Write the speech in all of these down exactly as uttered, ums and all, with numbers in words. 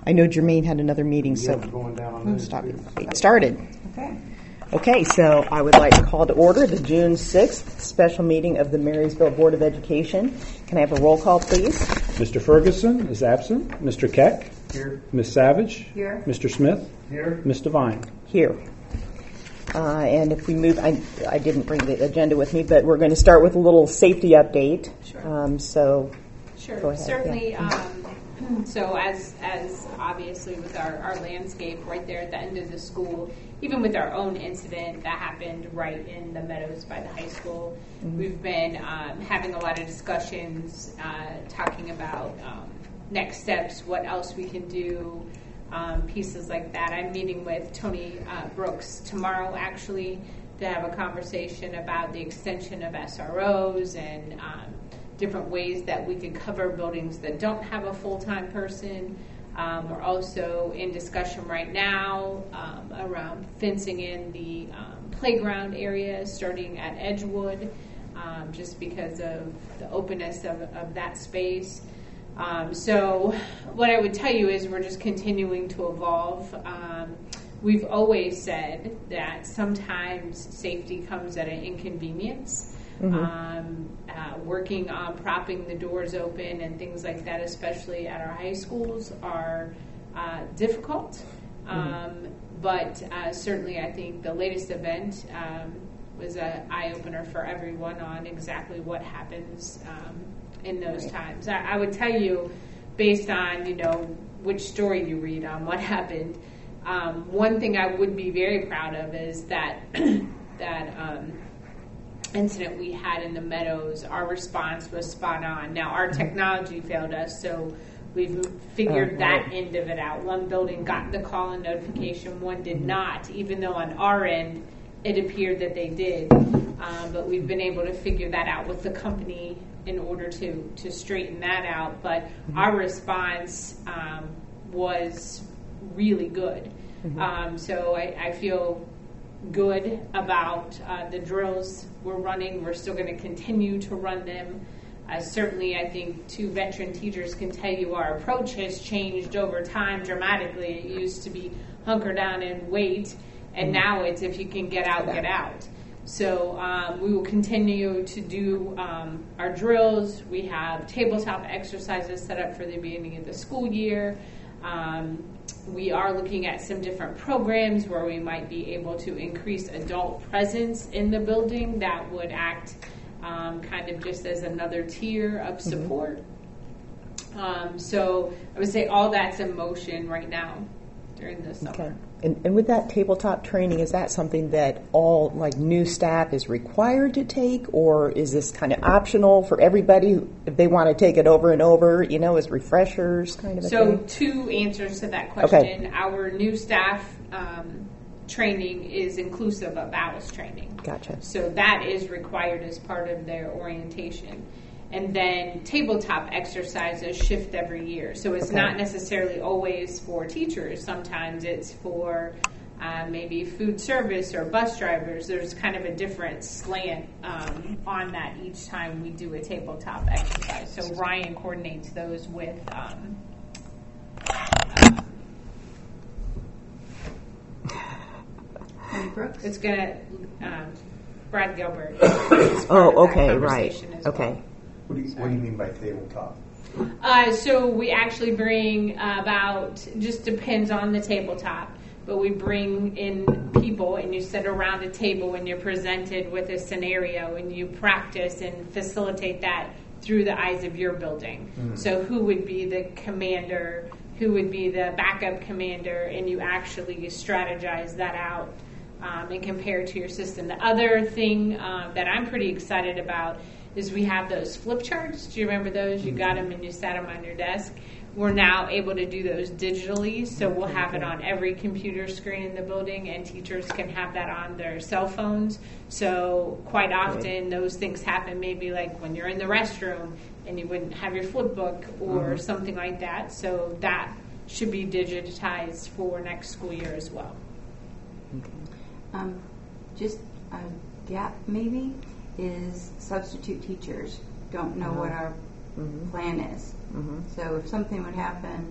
I know Jermaine had another meeting, so going down on oh, those stop too. it. It started. Okay. Okay, so I would like to call to order the June sixth special meeting of the Marysville Board of Education. Can I have a roll call, please? Mister Ferguson is absent. Mister Keck? Here. Miz Savage? Here. Mister Smith? Here. Miz Devine? Here. Uh, and if we move, I, I didn't bring the agenda with me, but we're going to start with a little safety update. Sure. Um, so, Sure. Go ahead, Certainly. yeah. Um, so as as obviously with our, our landscape right there at the end of the school, even with our own incident that happened right in the meadows by the high school, mm-hmm. we've been um, having a lot of discussions, uh, talking about um, next steps, what else we can do, um, pieces like that. I'm meeting with Tony uh, Brooks tomorrow, actually, to have a conversation about the extension of S R Os and um, different ways that we could cover buildings that don't have a full-time person. Um, we're also in discussion right now um, around fencing in the um, playground area starting at Edgewood, um, just because of the openness of, of that space. Um, so what I would tell you is we're just continuing to evolve. Um, we've always said that sometimes safety comes at an inconvenience. Mm-hmm. Um, uh, working on propping the doors open and things like that, especially at our high schools, are uh, difficult. Um, mm-hmm. But uh, certainly I think the latest event um, was an eye-opener for everyone on exactly what happens um, in those right. times. I, I would tell you, based on, you know, which story you read on what happened, um, one thing I would be very proud of is that that um, incident we had in the meadows, our response was spot on. Now, our technology failed us, so we've figured oh, right. that end of it out. One building got the call and notification, one did not, even though on our end it appeared that they did. Um, but we've been able to figure that out with the company in order to, to straighten that out. But mm-hmm. our response um, was really good. Mm-hmm. Um, so I, I feel good about uh, the drills we're running. We're still going to continue to run them. Uh, certainly, I think two veteran teachers can tell you our approach has changed over time dramatically. It used to be hunker down and wait, and now it's if you can get out, get out. So um, we will continue to do um, our drills. We have tabletop exercises set up for the beginning of the school year. Um, we are looking at some different programs where we might be able to increase adult presence in the building that would act um, kind of just as another tier of support. Mm-hmm. Um, so I would say all that's in motion right now during the summer. Okay. And, and with that tabletop training, is that something that all like new staff is required to take, or is this kind of optional for everybody if they want to take it over and over, you know, as refreshers kind of a so thing? So two answers to that question. Okay. Our new staff um, training is inclusive of ALICE training. Gotcha. So that is required as part of their orientation. And then tabletop exercises shift every year. So it's okay. not necessarily always for teachers. Sometimes it's for uh, maybe food service or bus drivers. There's kind of a different slant um, on that each time we do a tabletop exercise. So Ryan coordinates those with um, uh, Brooks? It's going to, um, Brad Gilbert. Oh, okay, right. Okay. Well. What do, you, what do you mean by tabletop? Uh, so we actually bring about, just depends on the tabletop, but we bring in people and you sit around a table and you're presented with a scenario and you practice and facilitate that through the eyes of your building. Mm. So who would be the commander, who would be the backup commander, and you actually strategize that out um, and compare to your system. The other thing uh, that I'm pretty excited about is we have those flip charts. Do you remember those? You got them and you sat them on your desk. We're now able to do those digitally, so we'll have it on every computer screen in the building, and teachers can have that on their cell phones. So quite often those things happen, maybe like when you're in the restroom and you wouldn't have your flip book or mm-hmm. something like that. So that should be digitized for next school year as well. Okay. Um, just a gap maybe is substitute teachers don't know uh-huh. what our mm-hmm. plan is. Mm-hmm. So if something would happen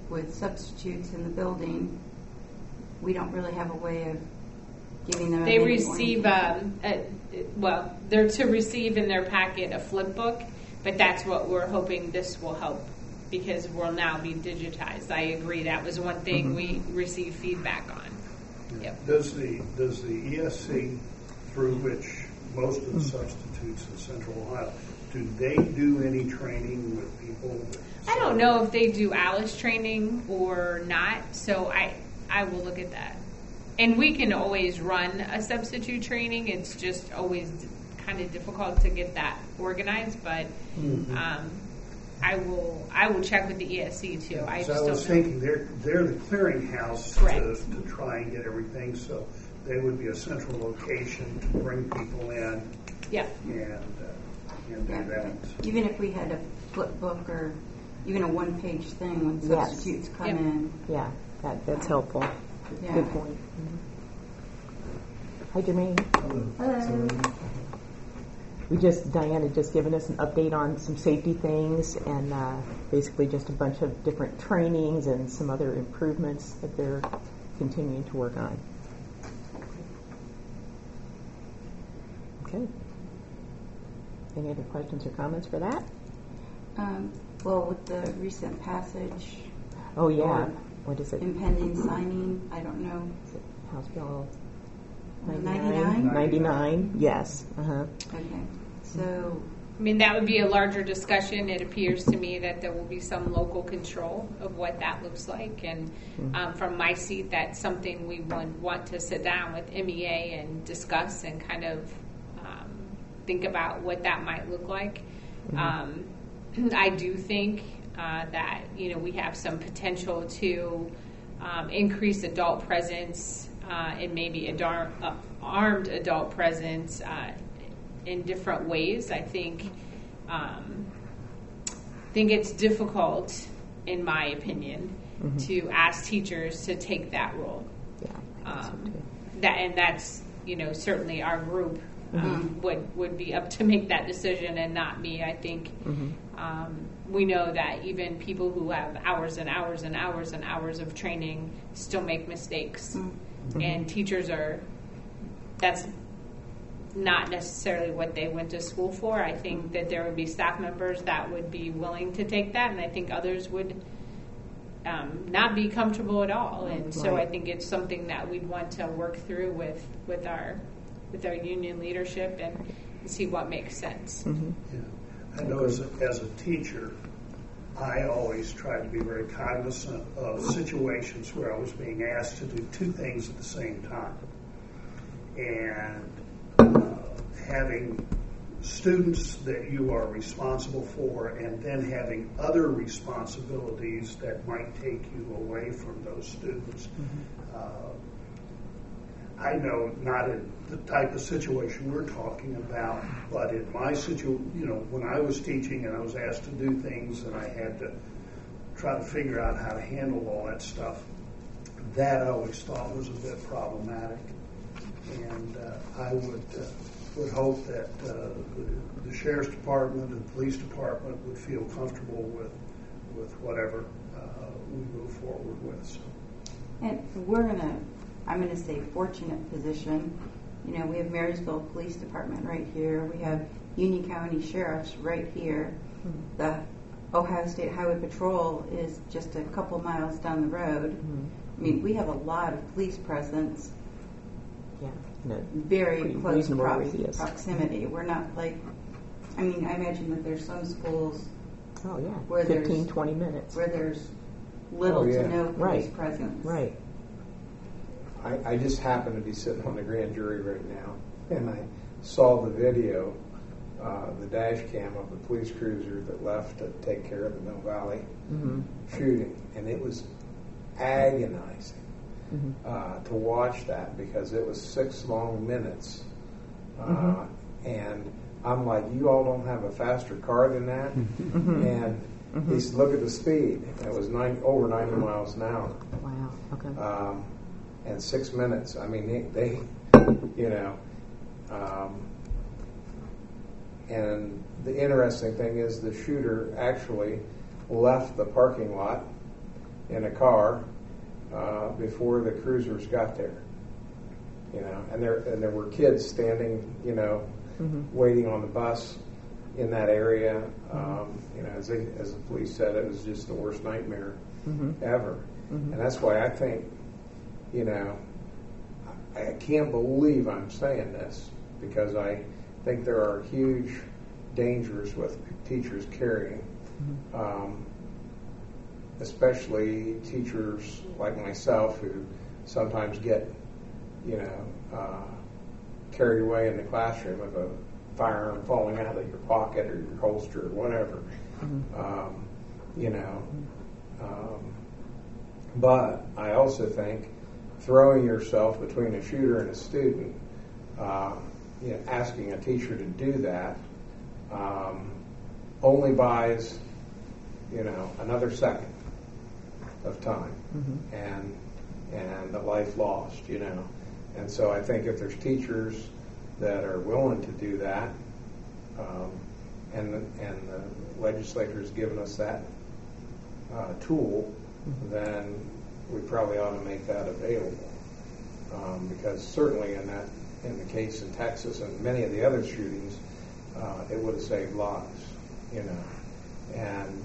with substitutes in the building, we don't really have a way of giving them. They a receive, um, a, well, they're to receive in their packet a flip book, but that's what we're hoping this will help because we'll now be digitized. I agree. That was one thing mm-hmm. we received feedback on. Yep. Does the does the E S C, through which most of the substitutes in Central Ohio, do they do any training with people? I don't know if they do ALICE training or not, so I I will look at that. And we can always run a substitute training. It's just always kind of difficult to get that organized, but mm-hmm. um, I will I will check with the E S C too. I so just I was don't thinking know. they're they're the clearinghouse to, to try and get everything. So they would be a central location to bring people in. Yeah. And uh, and do yeah. that. Even if we had a flip book or even a one-page thing when substitutes yes. come yep. in. Yeah, that that's helpful. Yeah. Good point. Mm-hmm. Hi, Jermaine. Hello. Hello. We just, Diane had just given us an update on some safety things and uh, basically just a bunch of different trainings and some other improvements that they're continuing to work on. Okay. Any other questions or comments for that? Um, well, with the recent passage. Oh, yeah. What is it? Impending signing, I don't know. Is it House Bill ninety-nine? ninety-nine, yes. Uh-huh. Okay. So, I mean, that would be a larger discussion. It appears to me that there will be some local control of what that looks like. And um, from my seat, that's something we want, want to sit down with M E A and discuss and kind of um, think about what that might look like. Mm-hmm. Um, I do think uh, that, you know, we have some potential to um, increase adult presence uh, and maybe a dar- uh, armed adult presence uh, in different ways. I think um, think it's difficult, in my opinion, mm-hmm. to ask teachers to take that role. Yeah, um, so that and that's you know certainly our group um, mm-hmm. would would be up to make that decision and not me. I think mm-hmm. um, we know that even people who have hours and hours and hours and hours of training still make mistakes, mm-hmm. and teachers are that's. not necessarily what they went to school for. I think that there would be staff members that would be willing to take that, and I think others would um, not be comfortable at all. And right. so I think it's something that we'd want to work through with, with our with our union leadership and see what makes sense. Mm-hmm. Yeah. I know as a, as a teacher, I always tried to be very cognizant of situations where I was being asked to do two things at the same time. And having students that you are responsible for and then having other responsibilities that might take you away from those students. Mm-hmm. Uh, I know not in the type of situation we're talking about, but in my situation, you know, when I was teaching and I was asked to do things and I had to try to figure out how to handle all that stuff, that I always thought was a bit problematic. And uh, I would uh, would hope that uh, the, the sheriff's department and the police department would feel comfortable with with whatever uh, we move forward with. So. And we're in a, I'm going to say, fortunate position. You know, we have Marysville Police Department right here. We have Union County Sheriff's right here. Mm-hmm. The Ohio State Highway Patrol is just a couple miles down the road. Mm-hmm. I mean, we have a lot of police presence. Yeah, no, very close prox- proximity. Mm-hmm. We're not like, I mean, I imagine that there's some schools. Oh yeah, where fifteen, twenty minutes. Where there's little oh, yeah. to no police right. presence. Right. I, I just happen to be sitting on the grand jury right now, and I saw the video, uh, the dash cam of the police cruiser that left to take care of the Mill Valley mm-hmm. shooting, and it was agonizing. Mm-hmm. Uh, to watch that because it was six long minutes, uh, mm-hmm. and I'm like, you all don't have a faster car than that, mm-hmm. and mm-hmm. he said, look at the speed. It was nine, over ninety miles an hour. Wow. Okay. Um, and six minutes. I mean, they, they you know, um, and the interesting thing is the shooter actually left the parking lot in a car uh, before the cruisers got there. You know, and there and there were kids standing, you know, mm-hmm. waiting on the bus in that area. Um, you know, as they, as the police said, it was just the worst nightmare mm-hmm. ever. Mm-hmm. And that's why I think, you know, I, I can't believe I'm saying this, because I think there are huge dangers with teachers carrying, mm-hmm. um, especially teachers like myself who sometimes get, you know, uh, carried away in the classroom with a firearm falling out of your pocket or your holster or whatever. Mm-hmm. Um, you know, um, but I also think throwing yourself between a shooter and a student, uh, you know, asking a teacher to do that um, only buys, you know, another second of time mm-hmm. and and a life lost, you know. And so I think if there's teachers that are willing to do that, um, and the, and the legislature has given us that uh, tool, mm-hmm. then we probably ought to make that available. Um, because certainly in that in the case in Texas and many of the other shootings, uh, it would have saved lives, you know. And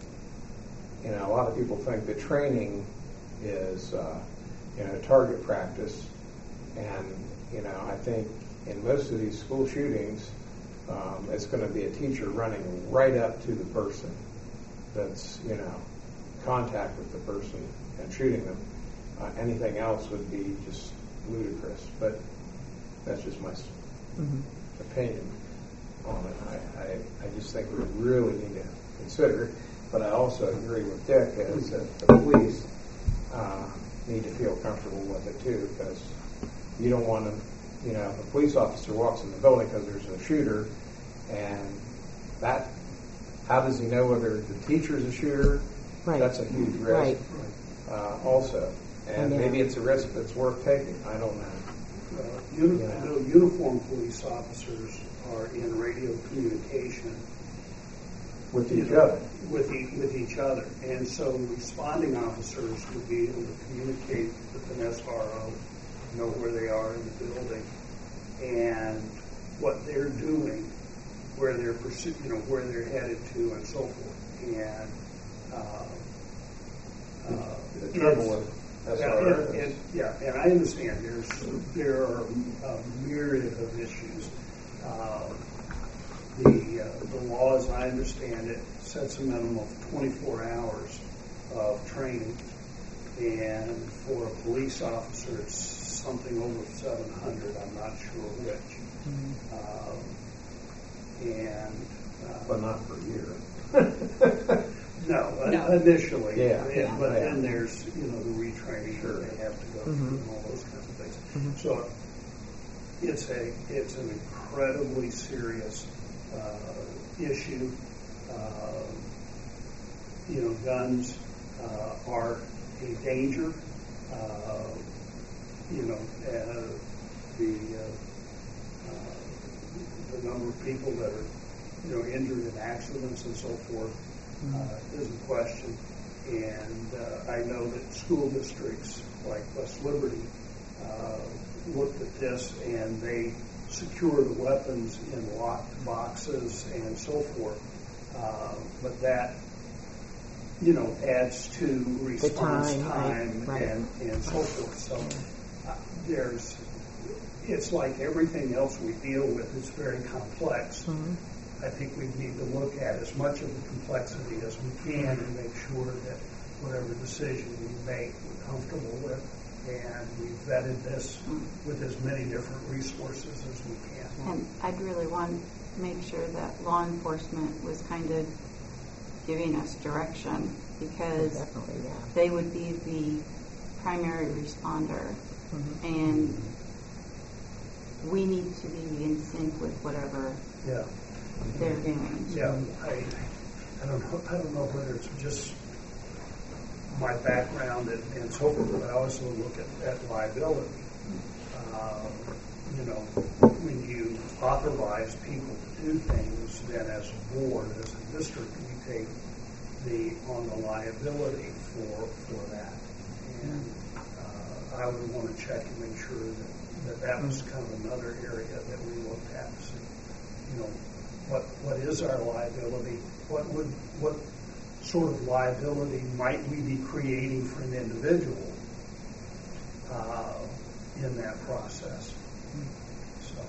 you know, a lot of people think the training is uh, you know, target practice. And, you know, I think in most of these school shootings, um, it's going to be a teacher running right up to the person that's, you know, contact with the person and shooting them. Uh, anything else would be just ludicrous. But that's just my mm-hmm. opinion on it. I, I, I just think we really need to consider it. But I also agree with Dick is that the police uh, need to feel comfortable with it, too, because you don't want to, you know, if a police officer walks in the building because there's a shooter, and that, how does he know whether the teacher's a shooter? Right. That's a huge risk. Right. Uh, also, and yeah. maybe it's a risk that's worth taking. I don't know. Uh, uni- yeah. I know uniformed police officers are in radio communication with each other. With, e- with each other, and so responding officers would be able to communicate with an S R O, know where they are in the building, and what they're doing, where they're pursu- you know, where they're headed to, and so forth. And uh, uh, the trouble with S R O, and, and, yeah, and I understand there's there are a myriad of issues. Uh, the uh, the law, as I understand it, sets a minimum of twenty-four hours of training, and for a police officer, it's something over seven hundred. I'm not sure which. Mm-hmm. Um, and uh, but not per year. no, no, initially. Yeah. And, yeah. But yeah. then there's you know the retraining sure. that they have to go mm-hmm. through and all those kinds of things. Mm-hmm. So it's a it's an incredibly serious uh, issue. Uh, you know, guns uh, are a danger. Uh, you know, uh, the uh, uh, the number of people that are you know injured in accidents and so forth uh, is a question. And uh, I know that school districts like West Liberty uh, looked at this and they secure the weapons in locked boxes and so forth. Uh, but that, you know, adds to response time, time right, right. and, and so forth. So uh, there's, it's like everything else we deal with is very complex. Mm-hmm. I think we need to look at as much of the complexity as we can and make sure that whatever decision we make, we're comfortable with, and we've vetted this with as many different resources as we can. And I'd really want to make sure that law enforcement was kind of giving us direction, because Definitely, yeah. they would be the primary responder, mm-hmm. and we need to be in sync with whatever Yeah. they're doing. Yeah, I, I don't know. I don't know whether it's just my background and, and so forth, but I also look at, at liability. Uh, you know, when you authorize people to do things, then as a board, as a district, we take the on the liability for for that. And uh, I would want to check and make sure that, that that was kind of another area that we looked at to see, you know, what what is our liability? What would what sort of liability might we be creating for an individual uh, in that process? So.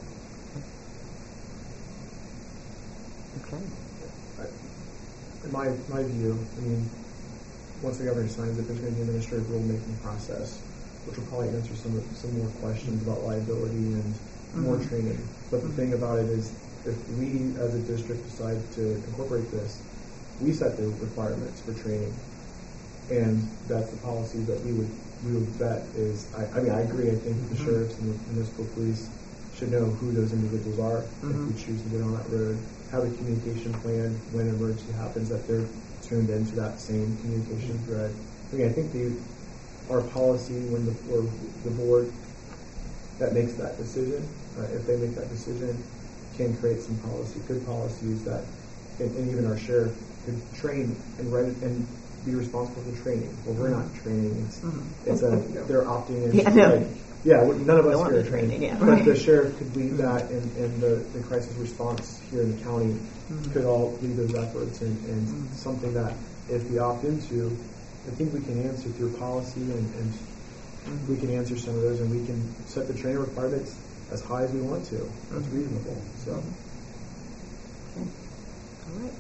Okay. In my my view, I mean, once the governor signs it, there's going to be an administrative rulemaking process, which will probably answer some of, some more questions about liability and mm-hmm. more training. But the thing about it is, if we as a district decide to incorporate this, we set the requirements for training, and that's the policy that we would we would vet. Is I, I mean I agree. I think the mm-hmm. sheriffs and the municipal police should know who those individuals are mm-hmm. if we choose to get on that road. Have a communication plan when an emergency happens, that they're tuned into that same communication thread. I mean, I think the our policy when the or the board that makes that decision, uh, if they make that decision, can create some policy, good policies that, and, and even our sheriff could train and write it and be responsible for training. Well, we're not training. It's mm-hmm. it's a they're opting in. Yeah, no. Like, yeah, none of us here are training. trained. Yeah, but right. the sheriff could lead that, and, and the, the crisis response here in the county mm-hmm. could all lead those efforts. And, and mm-hmm. something that if we opt into, I think we can answer through policy, and, and mm-hmm. we can answer some of those, and we can set the training requirements as high as we want to. That's mm-hmm. reasonable. So. Okay. All right.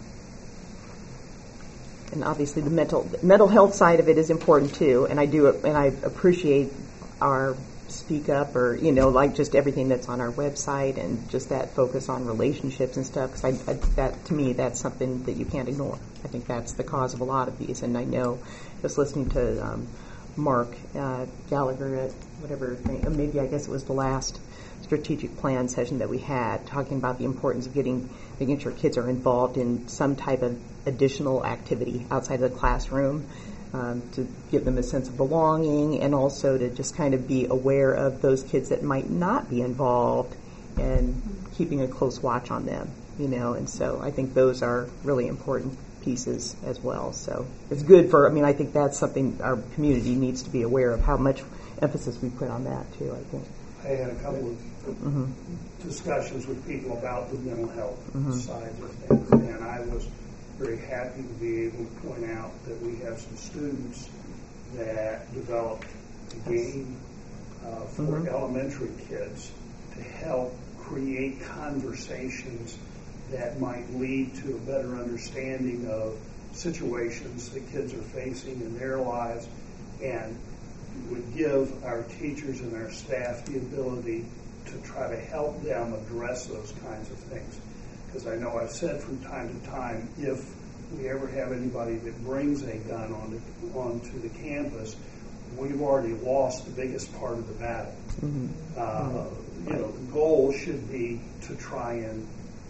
And obviously, the mental mental health side of it is important too. And I do, and I appreciate our speak up, or you know, like just everything that's on our website, and just that focus on relationships and stuff. Because I, I, that to me, that's something that you can't ignore. I think that's the cause of a lot of these. And I know, just listening to um, Mark uh, Gallagher at whatever thing, maybe I guess it was the last strategic plan session that we had, talking about the importance of getting, making sure kids are involved in some type of additional activity outside of the classroom. Um, to give them a sense of belonging, and also to just kind of be aware of those kids that might not be involved, and keeping a close watch on them, you know. And so I think those are really important pieces as well. So it's good for, I mean, I think that's something our community needs to be aware of, how much emphasis we put on that too, I think. I had a couple of mm-hmm. discussions with people about the mental health mm-hmm. side of things, and I was very happy to be able to point out that we have some students that developed a game uh, for mm-hmm. elementary kids to help create conversations that might lead to a better understanding of situations that kids are facing in their lives, and would give our teachers and our staff the ability to try to help them address those kinds of things. Because I know I've said from time to time, if we ever have anybody that brings a gun on the, onto the campus, we've already lost the biggest part of the battle. Mm-hmm. Uh, you know, the goal should be to try and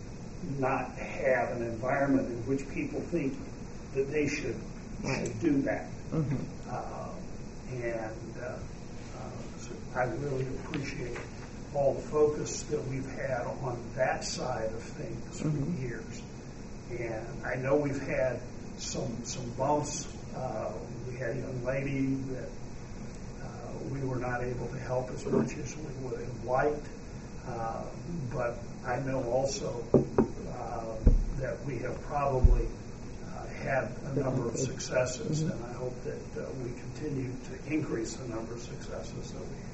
not have an environment in which people think that they should right. should do that. Mm-hmm. Uh, and uh, uh, so I really appreciate all the focus that we've had on that side of things mm-hmm. for years. And I know we've had some some bumps. Uh, we had a young lady that uh, we were not able to help as much as we would have liked. Uh, but I know also uh, that we have probably uh, had a number of successes, mm-hmm. and I hope that uh, we continue to increase the number of successes that we have.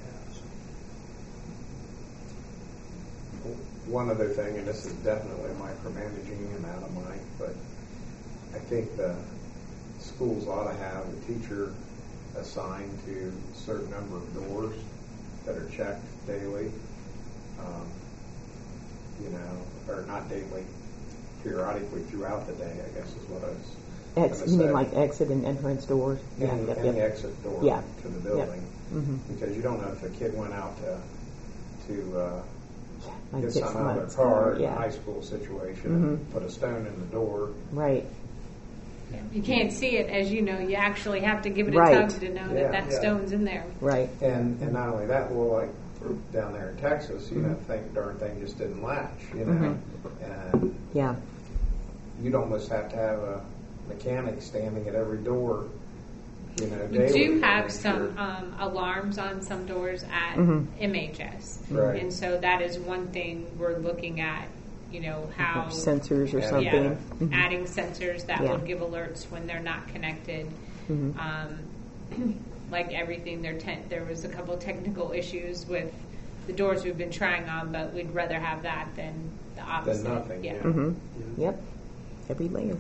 One other thing, and this is definitely micromanaging and out of mind, but I think the schools ought to have a teacher assigned to a certain number of doors that are checked daily, um, you know, or not daily, periodically throughout the day, I guess is what I was Ex- You mean like exit and entrance doors? Any, yeah, any yeah. exit door yeah. to the building. Yeah. Mm-hmm. Because you don't know if a kid went out to, to uh, like get something out of their car in yeah. a high school situation mm-hmm. and put a stone in the door. Right. You can't see it, as you know. You actually have to give it a right. tug to know yeah, that that yeah. stone's in there. Right. And and not only that, well, like down there in Texas, you mm-hmm. know, think darn thing just didn't latch, you know. Mm-hmm. And yeah. you'd almost have to have a mechanics standing at every door, you know, We daily. do to have make some sure- um, alarms on some doors at Mhm. M H S. Right. And so that is one thing we're looking at, you know, how Sensors or Yeah. something. yeah, Mhm. adding sensors that Yeah. would give alerts when they're not connected. Mhm. Um, like everything, there te- there was a couple technical issues with the doors we've been trying on, but we'd rather have that than the opposite. nothing, Yeah. yeah. Mhm. Yep. Every layer.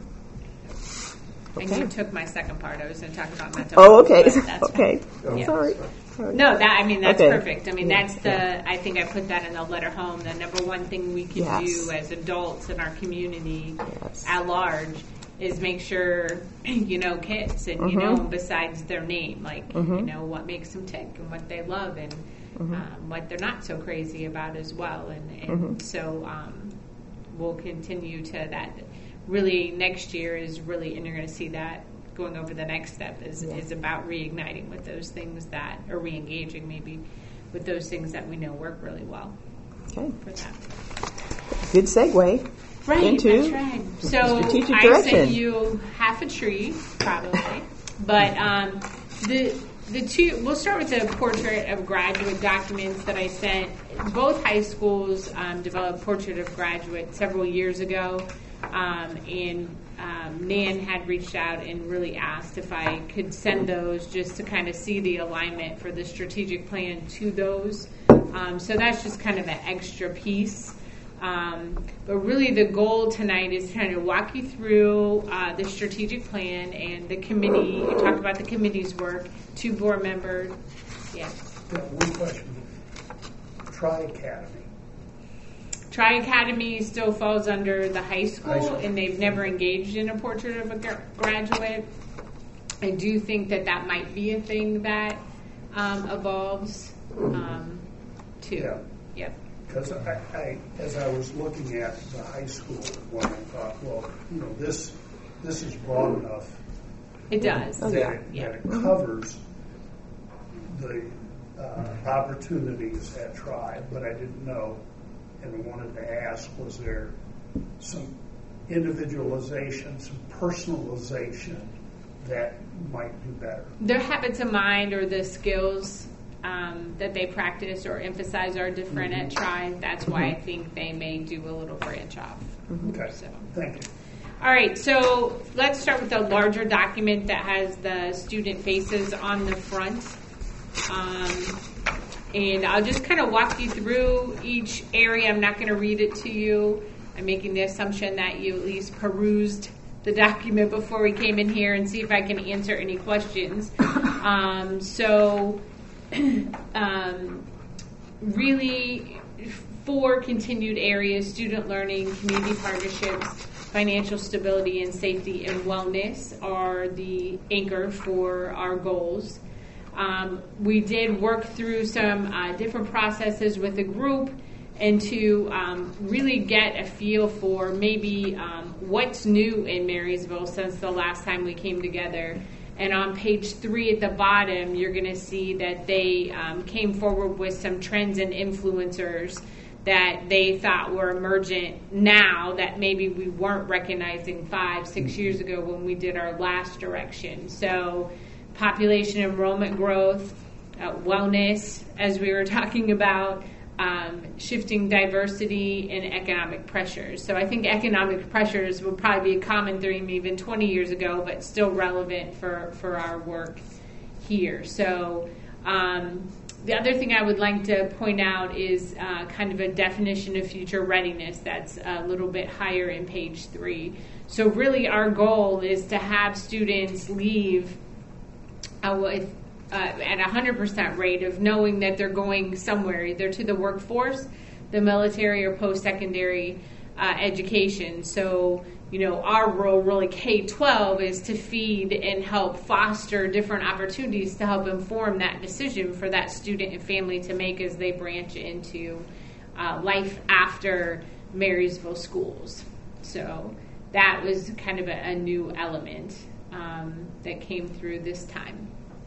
And Okay. you took my second part. I was going to talk about mental Oh, health, okay. but that's Okay. fine. Yeah. Sorry. Sorry. No, that I mean that's Okay. perfect. I mean Yeah. that's the I think I put that in the letter home. The number one thing we can Yes. do as adults in our community Yes. at large is make sure you know kids and you Mhm. know besides their name, like you Mhm. know what makes them tick and what they love and Mhm. um, what they're not so crazy about as well. And, and Mhm. so um, we'll continue to that. Really, next year is really, and you're going to see that going over the next step is, Yeah. is about reigniting with those things that, or re-engaging maybe with those things that we know work really well Okay. for that. Good segue. Right, Into that's right. So strategic I direction. sent you half a tree, probably, but um, the the two. We'll start with the portrait of graduate documents that I sent. Both high schools um, developed portrait of graduate several years ago, um, and um, Nan had reached out and really asked if I could send those just to kind of see the alignment for the strategic plan to those. Um, so that's just kind of an extra piece. Um, but really the goal tonight is trying to walk you through uh, the strategic plan and the committee. You talked about the committee's work, two board members. Yeah. Yeah, one question. Tri-Academy. Tri-Academy still falls under the high school, High school. and they've never engaged in a portrait of a gra- graduate. I do think that that might be a thing that um, evolves um, too. Yeah. Yep. Because I, I, as I was looking at the high school one, I thought, well, you know, this this is broad enough It does. that, yeah. it, Yeah. that it covers the uh, opportunities at Tri, but I didn't know and wanted to ask, was there some individualization, some personalization that might do better? Their habits of mind or the skills um, that they practice or emphasize are different at Tri. That's why I think they may do a little branch off. Okay, So. thank you. All right, so let's start with the larger document that has the student faces on the front. Um, and I'll just kind of walk you through each area. I'm not going to read it to you. I'm making the assumption that you at least perused the document before we came in here and see if I can answer any questions. Um, so um, really four continued areas: student learning, community partnerships, financial stability, and safety and wellness are the anchor for our goals. Um, we did work through some uh, different processes with the group and to um, really get a feel for maybe um, what's new in Marysville since the last time we came together. And on page three at the bottom, you're going to see that they um, came forward with some trends and influencers that they thought were emergent now that maybe we weren't recognizing five, six years ago when we did our last direction. So population enrollment growth, uh, wellness, as we were talking about, um, shifting diversity and economic pressures. So I think economic pressures will probably be a common theme even twenty years ago, but still relevant for, for our work here. So um, the other thing I would like to point out is uh, kind of a definition of future readiness that's a little bit higher in page three. So really our goal is to have students leave uh, with uh, at a one hundred percent rate of knowing that they're going somewhere, either to the workforce, the military, or post-secondary uh, education. So, you know, our role really K twelve is to feed and help foster different opportunities to help inform that decision for that student and family to make as they branch into uh, life after Marysville schools. So that was kind of a, a new element um, that came through this time.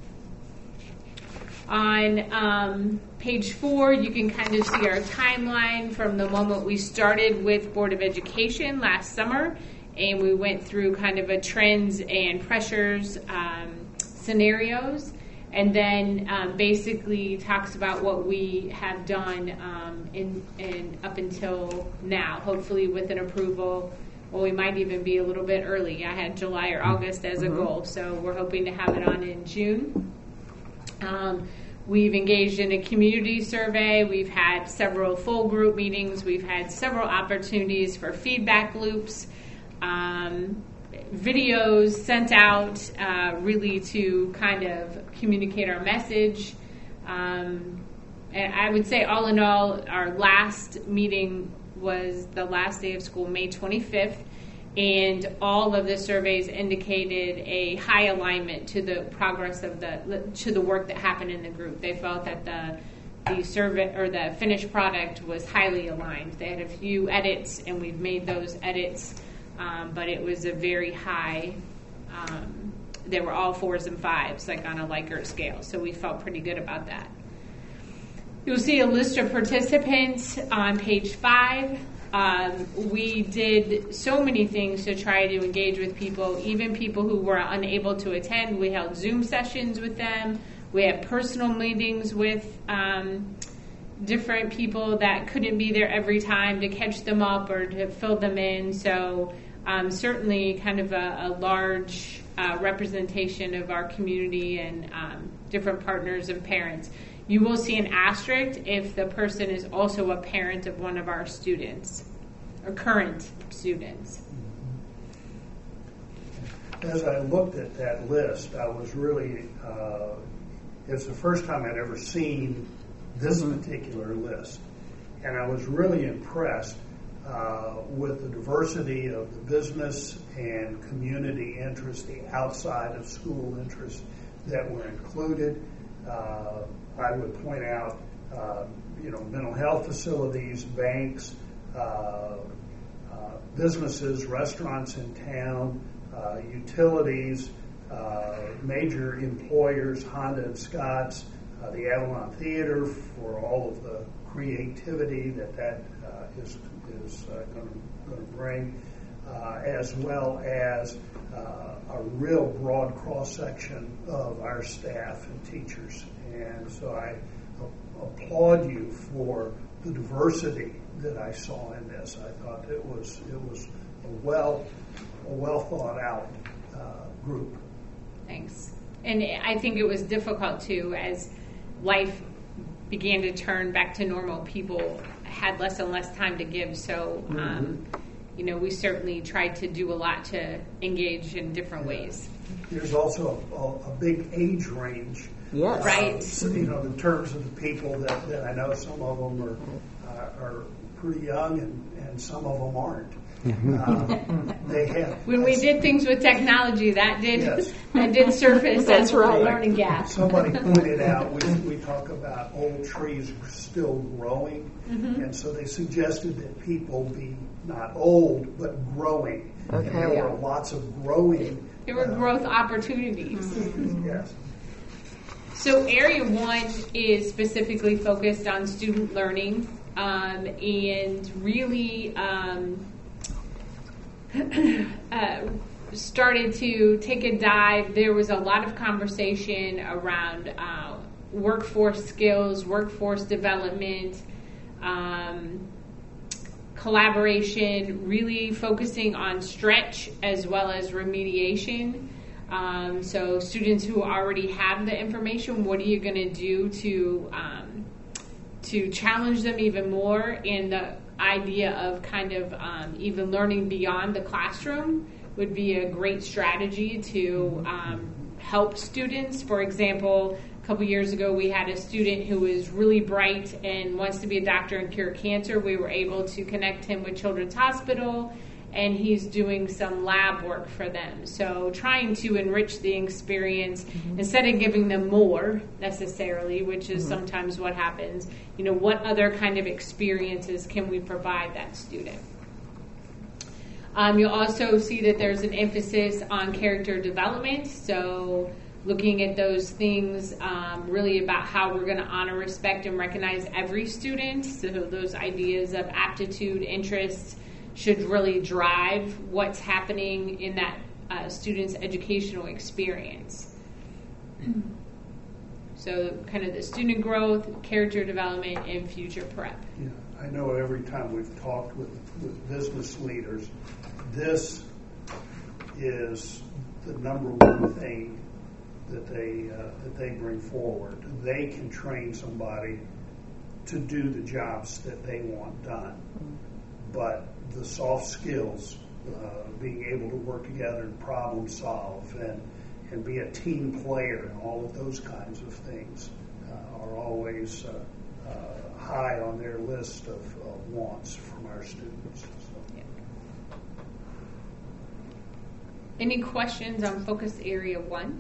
On um, page four, you can kind of see our timeline from the moment we started with Board of Education last summer and we went through kind of a trends and pressures um, scenarios, and then um, basically talks about what we have done um, in, in up until now, hopefully with an approval. Well, we might even be a little bit early. I had July or August as a mm-hmm. goal, so we're hoping to have it on in June. Um, we've engaged in a community survey. We've had several full group meetings. We've had several opportunities for feedback loops, um, videos sent out uh, really to kind of communicate our message. Um, and I would say all in all, our last meeting was the last day of school, May twenty-fifth, and all of the surveys indicated a high alignment to the progress of the to the work that happened in the group. They felt that the the survey or the finished product was highly aligned. They had a few edits, and we've made those edits, um, but it was a very high. Um, they were all fours and fives, like on a Likert scale. So we felt pretty good about that. You'll see a list of participants on page five. Um, we did so many things to try to engage with people, even people who were unable to attend. We held Zoom sessions with them. We had personal meetings with um, different people that couldn't be there every time to catch them up or to fill them in. So um, certainly kind of a, a large uh, representation of our community and um, different partners and parents. You will see an asterisk if the person is also a parent of one of our students or current students. As I looked at that list, I was really, uh, it's the first time I'd ever seen this particular list. And I was really impressed uh, with the diversity of the business and community interests, the outside of school interests that were included. Uh, I would point out, uh, you know, mental health facilities, banks, uh, uh, businesses, restaurants in town, uh, utilities, uh, major employers, Honda and Scott's, uh, the Avalon Theater for all of the creativity that that uh, is is uh, going to bring, uh, as well as uh, a real broad cross-section of our staff and teachers. And so I applaud you for the diversity that I saw in this. I thought it was it was a well a well thought out uh, group. Thanks. And I think it was difficult too, as life began to turn back to normal. People had less and less time to give. So, um, mm-hmm. you know, we certainly tried to do a lot to engage in different ways. There's also a, a big age range. Yes. Right. Uh, so, you know, in terms of the people that, that I know, some of them are uh, are pretty young, and, and some of them aren't. Uh, they have. When we did things with technology, that did yes. that did surface That's as right. a learning gap. Somebody pointed out we we talk about old trees still growing, mm-hmm. and so they suggested that people be not old but growing. Okay. And there were lots of growing. There were uh, growth opportunities. Mm-hmm. Yes. So area one is specifically focused on student learning um, and really um, uh, started to take a dive. There was a lot of conversation around uh, workforce skills, workforce development, um, collaboration, really focusing on stretch as well as remediation. Um, so students who already have the information, what are you going to do to um, to challenge them even more? And the idea of kind of um, even learning beyond the classroom would be a great strategy to um, help students. For example, a couple years ago, we had a student who was really bright and wants to be a doctor and cure cancer. We were able to connect him with Children's Hospital, and he's doing some lab work for them. So trying to enrich the experience mm-hmm. instead of giving them more necessarily, which is mm-hmm. sometimes what happens. You know, what other kind of experiences can we provide that student? Um, you'll also see that there's an emphasis on character development. So looking at those things um, really about how we're going to honor, respect, and recognize every student. So those ideas of aptitude, interests, should really drive what's happening in that uh, student's educational experience. So kind of the student growth, character development, and future prep. Yeah, I know every time we've talked with, with business leaders, this is the number one thing that they uh, that they bring forward. They can train somebody to do the jobs that they want done, but the soft skills, uh, being able to work together and problem solve and and be a team player and all of those kinds of things uh, are always uh, uh, high on their list of uh, wants from our students. So. Yeah. Any questions on focus area one?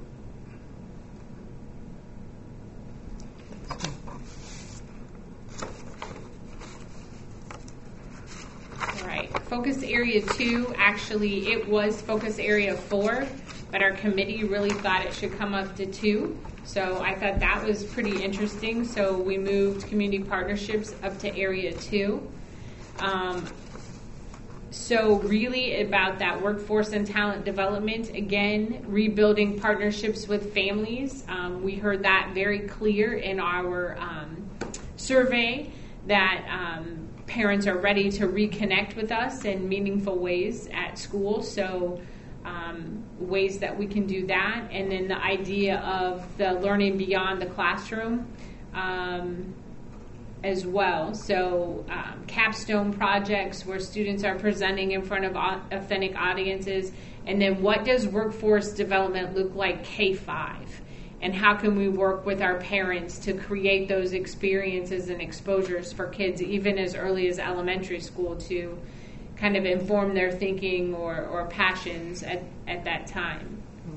All right, focus area two, actually it was focus area four, but our committee really thought it should come up to two. So I thought that was pretty interesting. So we moved community partnerships up to area two. Um, so really about that workforce and talent development, again, rebuilding partnerships with families. Um, we heard that very clear in our um, survey that um, parents are ready to reconnect with us in meaningful ways at school. So Um, ways that we can do that, and then the idea of the learning beyond the classroom um, as well. So um, capstone projects where students are presenting in front of authentic audiences, and then what does workforce development look like K five, and how can we work with our parents to create those experiences and exposures for kids even as early as elementary school to kind of inform their thinking or, or passions at, at that time.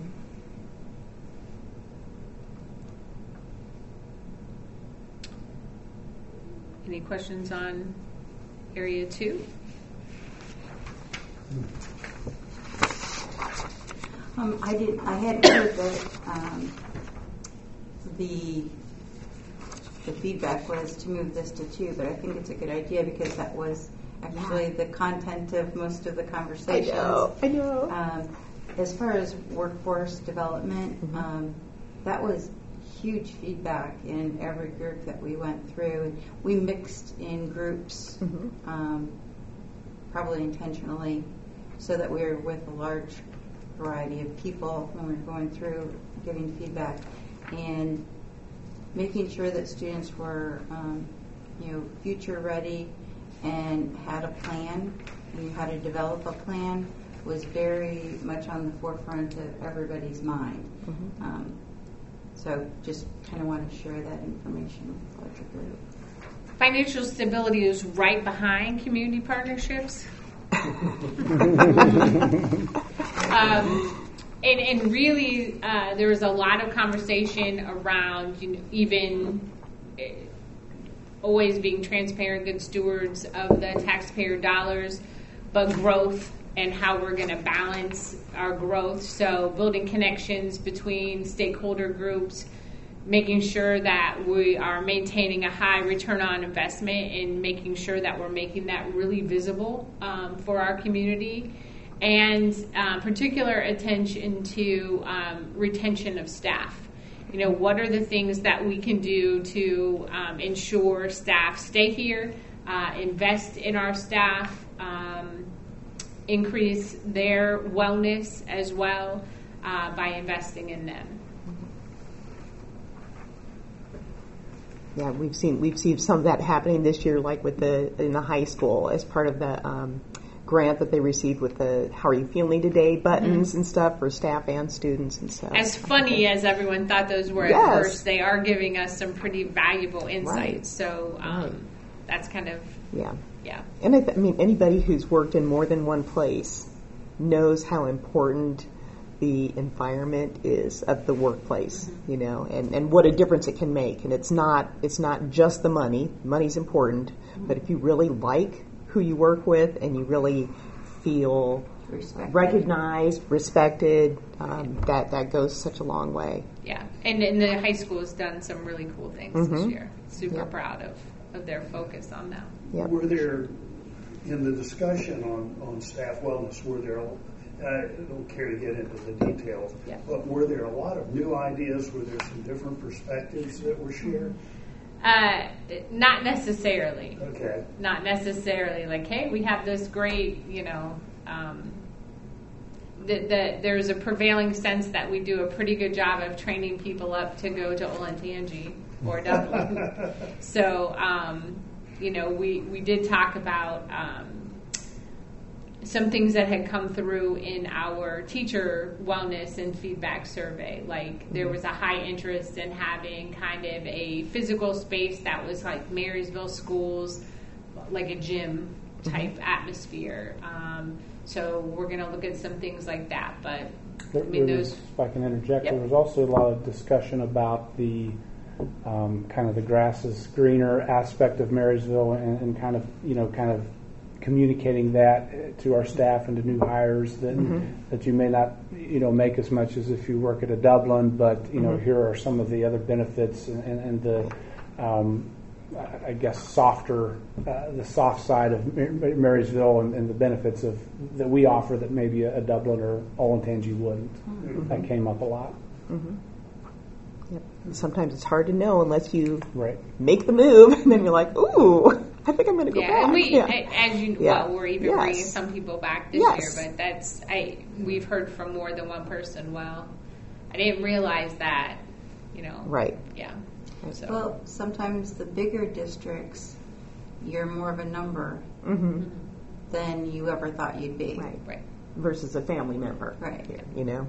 Any questions on area two? Um, I did. I had heard that um, the the feedback was to move this to two, but I think it's a good idea because that was actually the content of most of the conversations. I know. I know. Um, as far as workforce development, Mm-hmm. um, that was huge feedback in every group that we went through. We mixed in groups, Mhm. um, probably intentionally, so that we were with a large variety of people when we were going through giving feedback and making sure that students were, um, you know, future ready and had a plan, and how to develop a plan was very much on the forefront of everybody's mind. Mhm. Um, so just kind of want to share that information with the larger group. Financial stability is right behind community partnerships. um, and, and really, uh, there was a lot of conversation around, you know, even uh, always being transparent, good stewards of the taxpayer dollars, but growth and how we're going to balance our growth. So building connections between stakeholder groups, making sure that we are maintaining a high return on investment and making sure that we're making that really visible um, for our community, and uh, particular attention to um, retention of staff. You know, what are the things that we can do to um, ensure staff stay here, uh, invest in our staff, um, increase their wellness as well uh, by investing in them. Yeah, we've seen we've seen some of that happening this year, like with the in the high school as part of the um, grant that they received with the "How are you feeling today?" buttons mm-hmm. and stuff for staff and students and stuff. As funny as everyone thought those were yes. at first, they are giving us some pretty valuable insights. Right. So um, right. that's kind of yeah, yeah. And I, th- I mean, anybody who's worked in more than one place knows how important the environment is of the workplace, mm-hmm. you know, and, and what a difference it can make. And it's not it's not just the money. Money's important, mm-hmm. but if you really like who you work with and you really feel respected. recognized, respected, um, that that goes such a long way. Yeah, and, and the high school has done some really cool things mm-hmm. this year. Super yep. proud of, of their focus on that. Yep. Were there in the discussion on, on staff wellness, were there, I don't care to get into the details, Yeah. but were there a lot of new ideas? Were there some different perspectives that were shared? Uh, not necessarily. Okay. Not necessarily. Like, hey, we have this great, you know, um, the, the, there's a prevailing sense that we do a pretty good job of training people up to go to Olentangy or Dublin. So, um, you know, we, we did talk about um, some things that had come through in our teacher wellness and feedback survey. Like, there was a high interest in having kind of a physical space that was like Marysville schools, like a gym type atmosphere. Um, so we're going to look at some things like that. But There, I mean, there was, those. if I can interject, Yep. there was also a lot of discussion about the um, kind of the grass is greener aspect of Marysville, and, and kind of you know kind of communicating that to our staff and to new hires that Mm-hmm. that you may not you know make as much as if you work at a Dublin, but you know Mm-hmm. here are some of the other benefits and, and, and the um, I guess softer, uh, the soft side of Mar- Marysville and, and the benefits of that we offer that maybe a, a Dublin or Olentangy wouldn't. Mm-hmm. That came up a lot. Yep. Sometimes it's hard to know unless you Right. make the move, and then you're like, ooh, I think I'm going to go Yeah, back. and we, Yeah. a- as you Yeah. well, we're even Yes. bringing some people back this Yes. year, but that's I. We've heard from more than one person. Well, I didn't realize that, you know. Right. Yeah. So. Well, sometimes the bigger districts, you're more of a number Mm-hmm. than you ever thought you'd be. Right. right. Versus a family member. Right. Yeah, you know?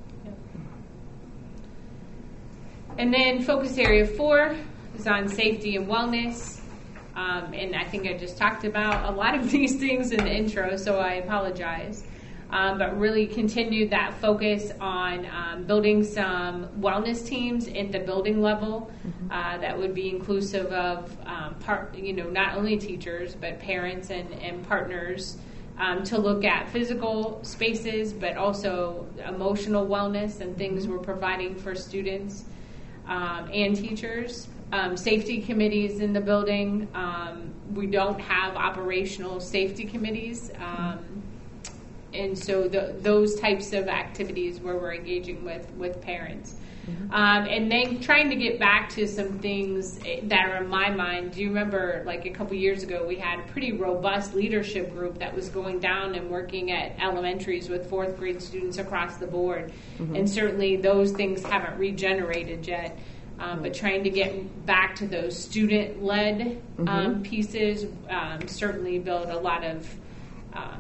And then focus area four is on safety and wellness. Um, and I think I just talked about a lot of these things in the intro, so I apologize. Um, but really continued that focus on um, building some wellness teams at the building level uh, that would be inclusive of um, part, you know, not only teachers but parents and, and partners um, to look at physical spaces, but also emotional wellness and things we're providing for students um, and teachers. Um, safety committees in the building. Um, we don't have operational safety committees. Um, And so the, those types of activities where we're engaging with, with parents. Mm-hmm. Um, and then trying to get back to some things that are in my mind. Do you remember, like a couple years ago, we had a pretty robust leadership group that was going down and working at elementaries with fourth grade students across the board. Mm-hmm. And certainly those things haven't regenerated yet. Um, but trying to get back to those student-led um, mm-hmm. pieces, um, certainly build a lot of um,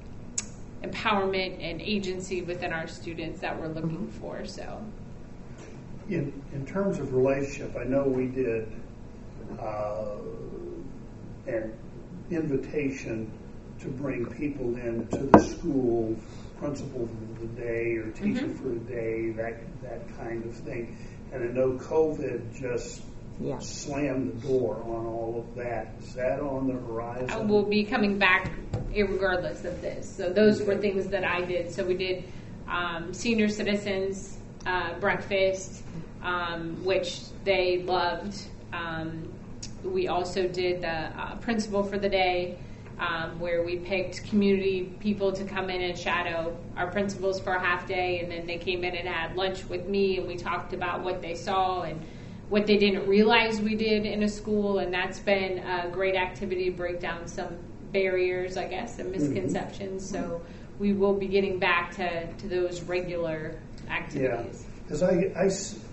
empowerment and agency within our students that we're looking mm-hmm. for. So, in in terms of relationship, I know we did uh, an invitation to bring people in to the school, principal for the day or teacher mm-hmm. for the day, that that kind of thing. And I know COVID just yeah. slammed the door on all of that. Is that on the horizon? I will be coming back regardless of this. So those okay. were things that I did. So we did um, senior citizens uh, breakfast, um, which they loved. Um, we also did the uh, principal for the day, um, where we picked community people to come in and shadow our principals for a half day, and then they came in and had lunch with me, and we talked about what they saw and what they didn't realize we did in a school, and that's been a great activity to break down some barriers, I guess, and misconceptions. Mm-hmm. So we will be getting back to, to those regular activities. Yeah, because I, I,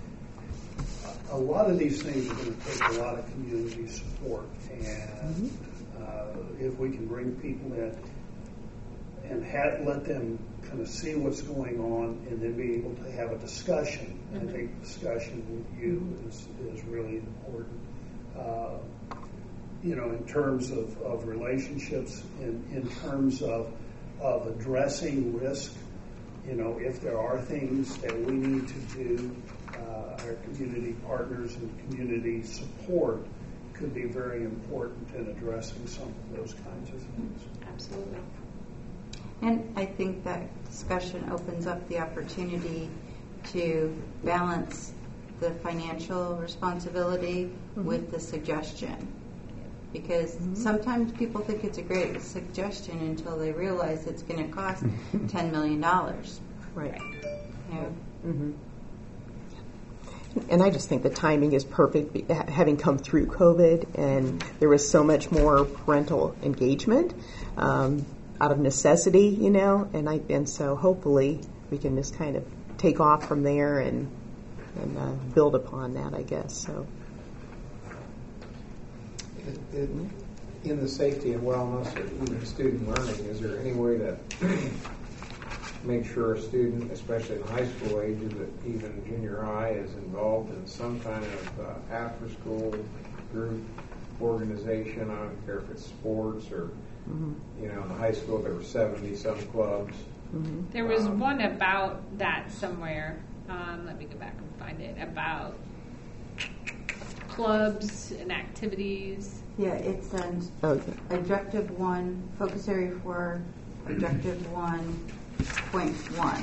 a lot of these things are going to take a lot of community support, and mm-hmm. uh, if we can bring people in and have, let them kind of see what's going on and then be able to have a discussion. Mm-hmm. I think discussion with you is, is really important. Uh, you know, in terms of, of relationships, in, in terms of, of addressing risk, you know, if there are things that we need to do, uh, our community partners and community support could be very important in addressing some of those kinds of things. Absolutely. And I think that discussion opens up the opportunity to balance the financial responsibility mm-hmm. with the suggestion. because sometimes people think it's a great suggestion until they realize it's going to cost ten million dollars. Right. You know? Mm-hmm. And I just think the timing is perfect, be- ha- having come through COVID, and there was so much more parental engagement um, out of necessity, you know, and I and so hopefully we can just kind of take off from there and and uh, build upon that, I guess. So. It, it, in the safety and wellness or even student learning, is there any way to make sure a student, especially in high school ages, that even junior high, is involved in some kind of uh, after-school group organization? I don't care if it's sports or, mm-hmm. you know, in the high school there were seventy-some clubs. Mm-hmm. There was Um, one about that somewhere. Um, let me go back and find it. About clubs and activities. Yeah, it's an Okay. objective one, focus area four, objective one, point one.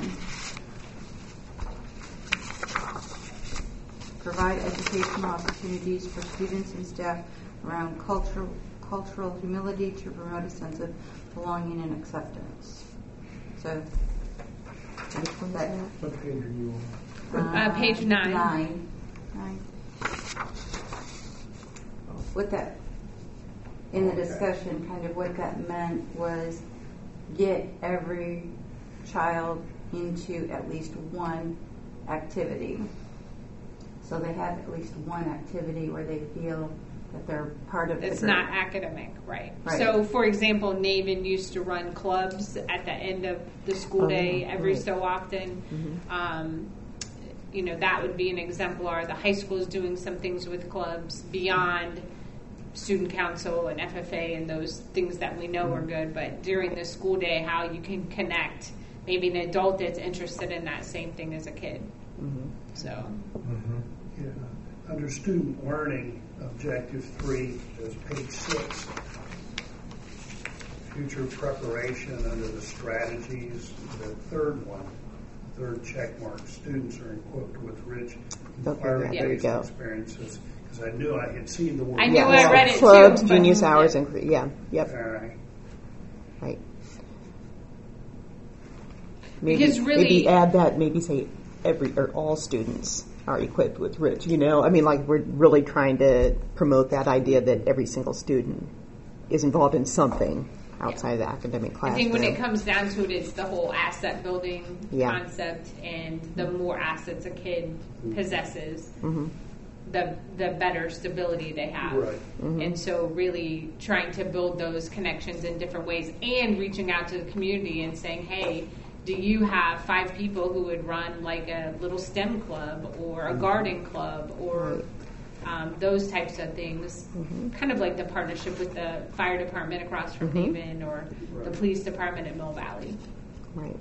Provide educational opportunities for students and staff around cultural cultural humility to promote a sense of belonging and acceptance. So that, What page are you on? Uh, page nine. Nine. Nine. What that, in the Okay. discussion, kind of what that meant was get every child into at least one activity. So they have at least one activity where they feel that they're part of It's the group. not academic, right. Right. So, for example, Naven used to run clubs at the end of the school Oh, day every right. so often. Um, you know, that would be an exemplar. The high school is doing some things with clubs beyond student council and F F A and those things that we know are good. But during the school day, how you can connect maybe an adult that's interested in that same thing as a kid. Mm-hmm. So, Yeah. Under student learning, objective three is page six. Future preparation under the strategies, the third one, third check mark. Students are equipped with rich Okay, yeah, there we inquiry-based go. experiences. Because I knew I had seen the word. I knew I well, read it clubs, too, but- genius hours, and cre- yeah, yep, All right. right. Maybe, Because really- maybe add that. Maybe say every or all students are equipped with rich. You know, I mean, like we're really trying to promote that idea that every single student is involved in something outside of the academic I classroom. think when it comes down to it, it's the whole asset building Yeah. concept, and the more assets a kid possesses, Mm-hmm. the the better stability they have. Right. And so, really trying to build those connections in different ways, and reaching out to the community and saying, "Hey, do you have five people who would run like a little STEM club or a garden club or?" Um, those types of things, kind of like the partnership with the fire department across from Haven or the Right. police department at Mill Valley. Right.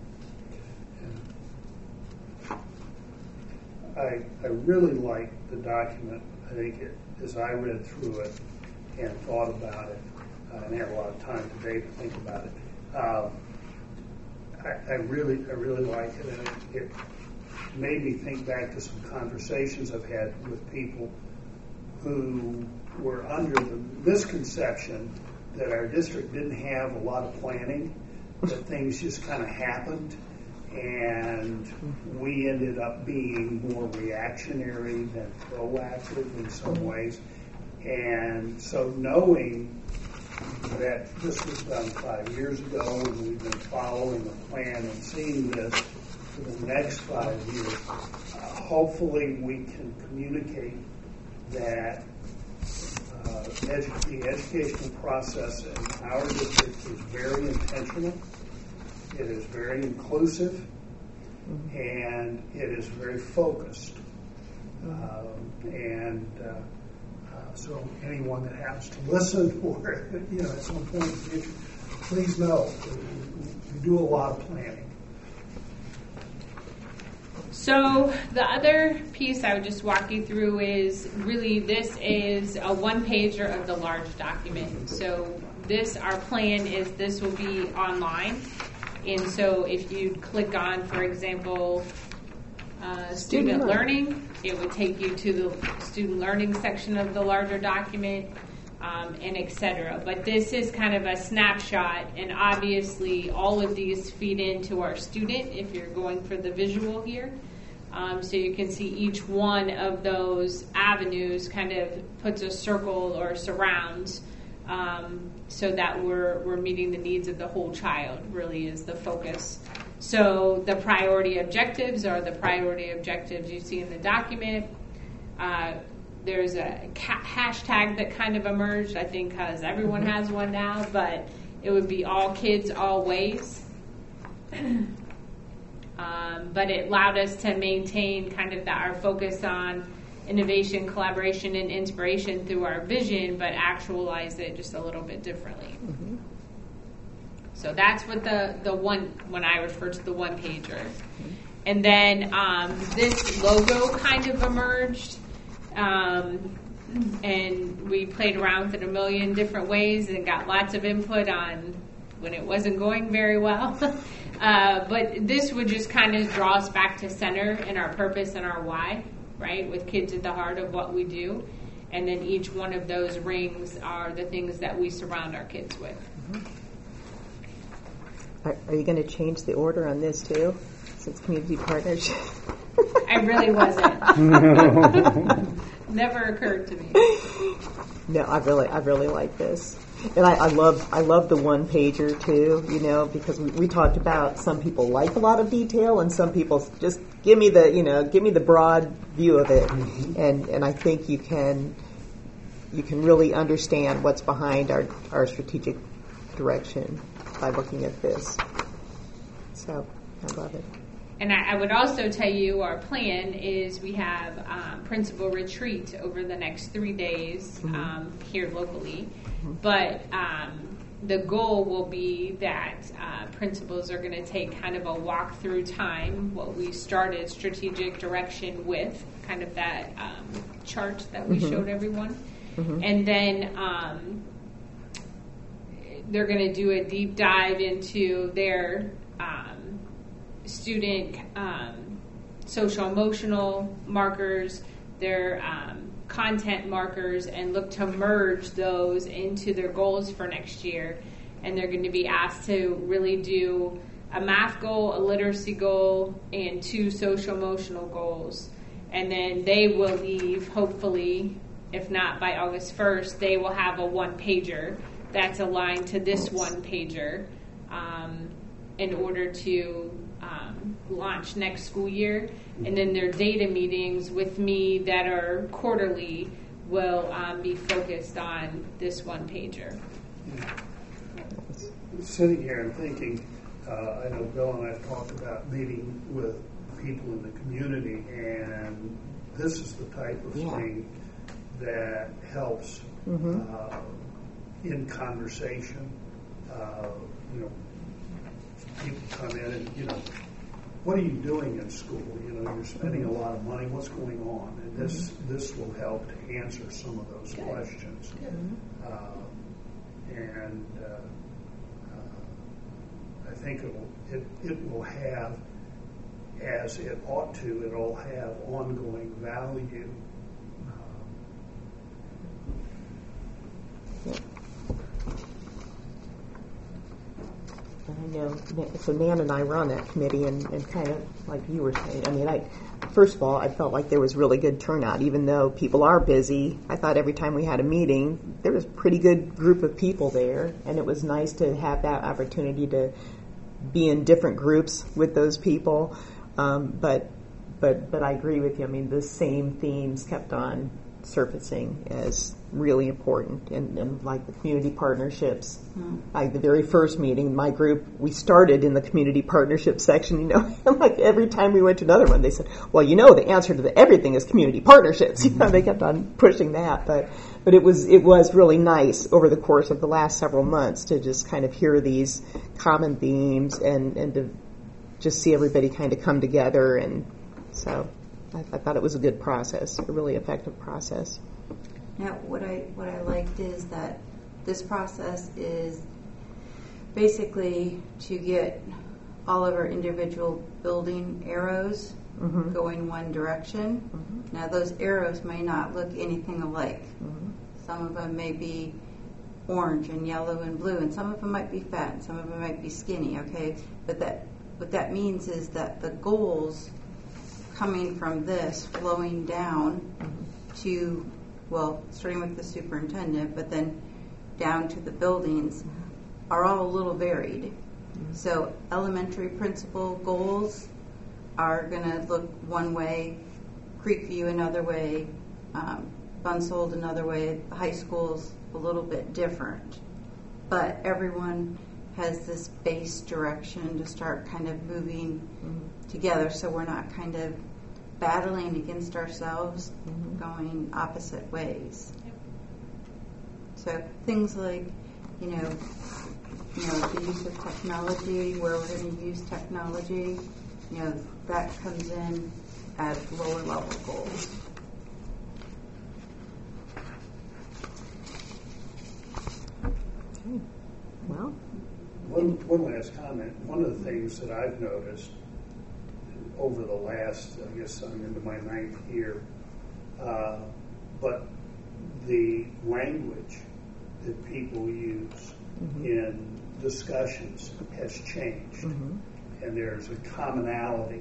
I, I really like the document. I think it, as I read through it and thought about it, uh, and had a lot of time today to think about it, um, I, I really, I really like it, and it, it made me think back to some conversations I've had with people who were under the misconception that our district didn't have a lot of planning, that things just kind of happened, and we ended up being more reactionary than proactive in some ways. And so knowing that this was done five years ago and we've been following the plan and seeing this for the next five years, uh, hopefully we can communicate that uh, edu- the educational process in our district is very intentional. It is very inclusive, and it is very focused. Um, and uh, uh, so anyone that happens to listen or, you know, at some point in the future, please know we do a lot of planning. So the other piece I would just walk you through is really this is a one pager of the large document. So this, our plan is this will be online. And so if you click on, for example, uh, student learning, it would take you to the student learning section of the larger document. um, and et cetera. But this is kind of a snapshot, and obviously all of these feed into our student if you're going for the visual here. Um, so you can see each one of those avenues kind of puts a circle or surrounds um, so that we're, we're meeting the needs of the whole child, really is the focus. So the priority objectives are the priority objectives you see in the document. Uh, there's a ca- hashtag that kind of emerged, I think, because everyone has one now, but it would be all kids, all ways. Um, but it allowed us to maintain kind of that, our focus on innovation, collaboration, and inspiration through our vision, but actualize it just a little bit differently. Mm-hmm. So that's what the, the one, when I refer to the one pager. Mm-hmm. And then um, this logo kind of emerged, um, and we played around with it a million different ways and got lots of input on when it wasn't going very well. uh, but this would just kind of draw us back to center and our purpose and our why, right, with kids at the heart of what we do. And then each one of those rings are the things that we surround our kids with. Mm-hmm. Are, are you going to change the order on this too, since community partnership? I really wasn't. Never occurred to me. No, I really, I really like this. And I, I love I love the one pager too, you know, because we, we talked about some people like a lot of detail and some people just give me the you know give me the broad view of it, mm-hmm. and and I think you can you can really understand what's behind our our strategic direction by looking at this. So I love it. And I, I would also tell you our plan is we have um, principal retreat over the next three days mm-hmm. um, here locally. Mm-hmm. But um, the goal will be that uh, principals are going to take kind of a walk-through time, what we started strategic direction with, kind of that um, chart that we mm-hmm. showed everyone. Mm-hmm. And then um, they're going to do a deep dive into their um, student um, social emotional markers, their um, content markers, and look to merge those into their goals for next year. And they're going to be asked to really do a math goal, a literacy goal, and two social emotional goals. And then they will leave, hopefully, if not by August first, they will have a one pager that's aligned to this one pager um, in order to Um, launch next school year. And then their data meetings with me that are quarterly will um, be focused on this one pager. Sitting here and thinking, uh, I know Bill and I have talked about meeting with people in the community, and this is the type of yeah. thing that helps mm-hmm. uh, in conversation. Uh, you know, people come in and, you know, what are you doing in school? You know, you're spending a lot of money. What's going on? And this mm-hmm. this will help to answer some of those Good. questions. Mm-hmm. Uh, and uh, uh, I think it will, it, it will have, as it ought to, it will have ongoing value. I know, so Nan and I were on that committee, and, and kind of like you were saying, I mean, I first of all, I felt like there was really good turnout, even though people are busy. I thought every time we had a meeting, there was a pretty good group of people there, and it was nice to have that opportunity to be in different groups with those people. Um, but, but, but I agree with you. I mean, the same themes kept on surfacing as really important, and, and like the community partnerships. Mm. Like the very first meeting, my group, we started in the community partnership section, you know, and like every time we went to another one, they said, well, you know, the answer to the, everything is community partnerships. You know, they kept on pushing that, but, but it was, it was really nice over the course of the last several months to just kind of hear these common themes and, and to just see everybody kind of come together. And so I, I thought it was a good process, a really effective process. Now, what I what I liked is that this process is basically to get all of our individual building arrows mm-hmm. going one direction. Mm-hmm. Now, those arrows may not look anything alike. Mm-hmm. Some of them may be orange and yellow and blue, and some of them might be fat, and some of them might be skinny, okay? But that what that means is that the goals coming from this flowing down to, well, starting with the superintendent, but then down to the buildings are all a little varied. So elementary principal goals are going to look one way, Creekview another way, um, Bunsold another way, high school's a little bit different. But everyone has this base direction to start kind of moving mm-hmm. together, so we're not kind of battling against ourselves, mm-hmm. going opposite ways. Yep. So things like, you know, you know, the use of technology, where we're going to use technology, you know, that comes in as lower level goals. Okay. Well, one, one last comment. One of the things that I've noticed over the last, I guess I'm into my ninth year, uh, but the language that people use mm-hmm. in discussions has changed. Mm-hmm. And there's a commonality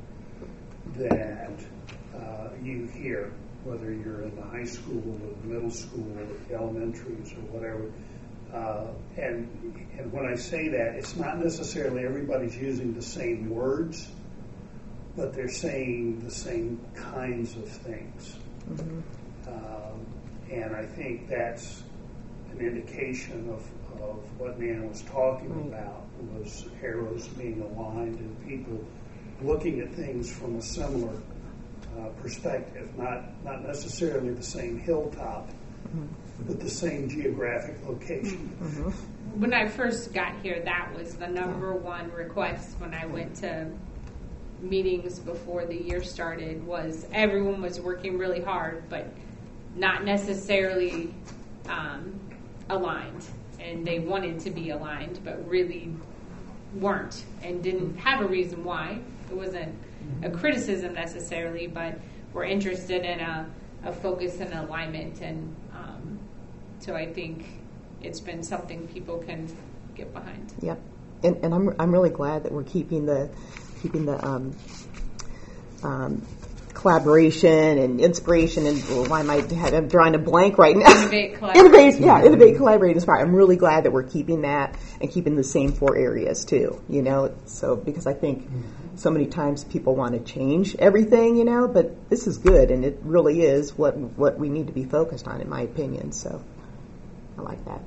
that uh, you hear, whether you're in the high school or the middle school or the elementaries or whatever. Uh, and and when I say that, it's not necessarily everybody's using the same words, but they're saying the same kinds of things. Mm-hmm. Um, and I think that's an indication of, of what Nan was talking right. about, was arrows being aligned and people looking at things from a similar uh, perspective, not, not necessarily the same hilltop, mm-hmm. but the same geographic location. Mm-hmm. When I first got here, that was the number one request when I went to meetings before the year started, was everyone was working really hard, but not necessarily um, aligned. And they wanted to be aligned, but really weren't and didn't have a reason why. It wasn't a criticism necessarily, but we're interested in a, a focus and alignment. And um, so I think it's been something people can get behind. Yep. And, and I'm I'm really glad that we're keeping the keeping the um, um, collaboration and inspiration and well, why am I I'm drawing a blank right now? Innovate, collaborate. Innovate, yeah, innovate, collaborate, inspire. I'm really glad that we're keeping that and keeping the same four areas too. You know, so because I think so many times people want to change everything, you know, but this is good and it really is what what we need to be focused on, in my opinion. So I like that.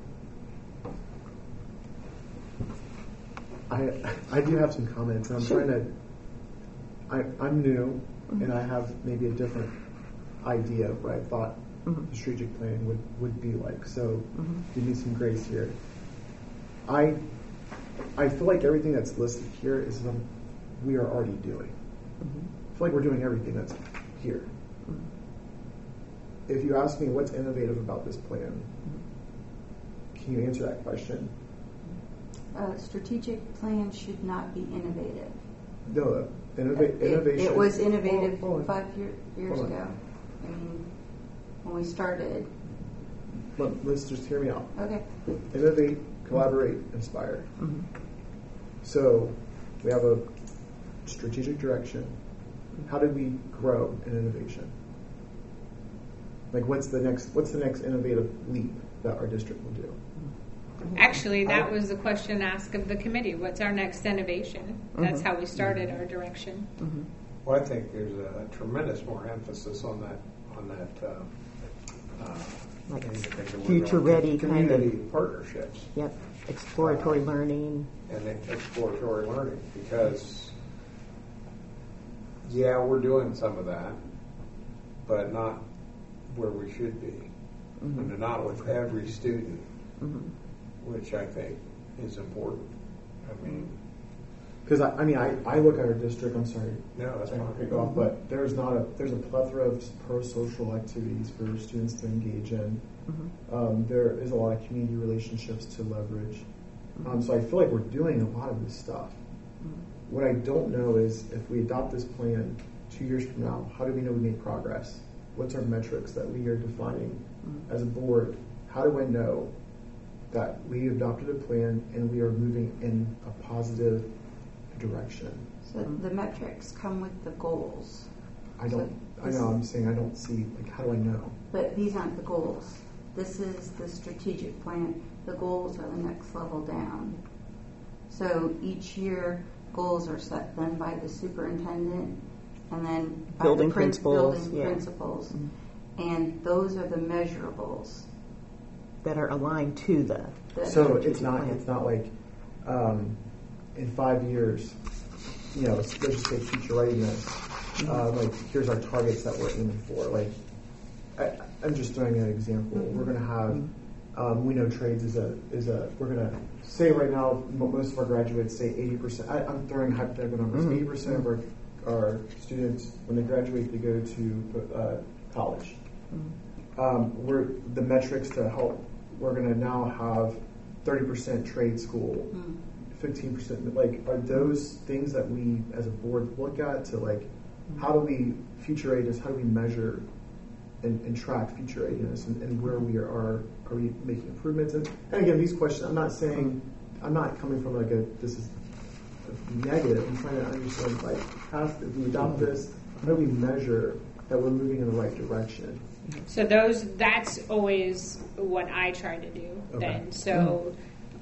I I do have some comments, and I'm sure. trying to. I I'm new, mm-hmm. and I have maybe a different idea of what I thought mm-hmm. the strategic plan would, would be like. So mm-hmm. give me some grace here. I I feel like everything that's listed here is what we are already doing. Mm-hmm. I feel like we're doing everything that's here. Mm-hmm. If you ask me what's innovative about this plan, mm-hmm. can you answer that question? Uh, strategic plan should not be innovative. No, innova- it, innovation. It was innovative hold on, hold on. five year, years ago. I mean, when we started. Let, let's just hear me out. Okay. Innovate, collaborate, inspire. Mm-hmm. So we have a strategic direction. How do we grow in innovation? Like, what's the next? What's the next innovative leap that our district will do? Actually, that was the question asked of the committee. What's our next innovation? That's mm-hmm. how we started our direction. Mm-hmm. Well, I think there's a, a tremendous more emphasis on that on that uh, uh, like future-ready community kind of partnerships. Yep, exploratory uh, learning and exploratory learning because yeah, we're doing some of that, but not where we should be, mm-hmm. and not with every student. Mm-hmm. Which I think is important. I mean, because I, I mean, I, I look at our district. I'm sorry, no, that's not to go off, but there's not a there's a plethora of pro-social activities for students to engage in. Mm-hmm. Um, there is a lot of community relationships to leverage. Mm-hmm. Um, so I feel like we're doing a lot of this stuff. Mm-hmm. What I don't know is if we adopt this plan two years from now, how do we know we made progress? what's our metrics that we are defining mm-hmm. as a board? How do I know that we adopted a plan and we are moving in a positive direction? So the metrics come with the goals. I don't, so I know, I'm saying I don't see, like, how do I know? But these aren't the goals. This is the strategic plan. The goals are the next level down. So each year, goals are set then by the superintendent and then by building the prin- principals, building yeah. principals. Mm-hmm. And those are the measurables that are aligned to the. the so it's not, plan. it's not like um, in five years, you know, let's just say future readiness. Mm-hmm. Uh, like, here's our targets that we're aiming for. Like, I, I'm just throwing an example. Mm-hmm. We're going to have, mm-hmm. um, we know trades is a is a. We're going to say right now, most of our graduates say eighty percent. I, I'm throwing hypothetical numbers. Mm-hmm. eighty percent of our our students, when they graduate, they go to uh, college. Mm-hmm. Um, we're the metrics to help. We're going to now have thirty percent trade school. Mm-hmm. fifteen percent, like, are those things that we as a board look at to, like, how do we future readiness, how do we measure and, and track future readiness, and, and where we are, are, are we making improvements? And, and again, these questions, I'm not saying, I'm not coming from like a, this is negative, I'm trying to understand, like, how, if we adopt this, how do we measure that we're moving in the right direction? So those, that's always what I try to do Okay. then. So mm-hmm.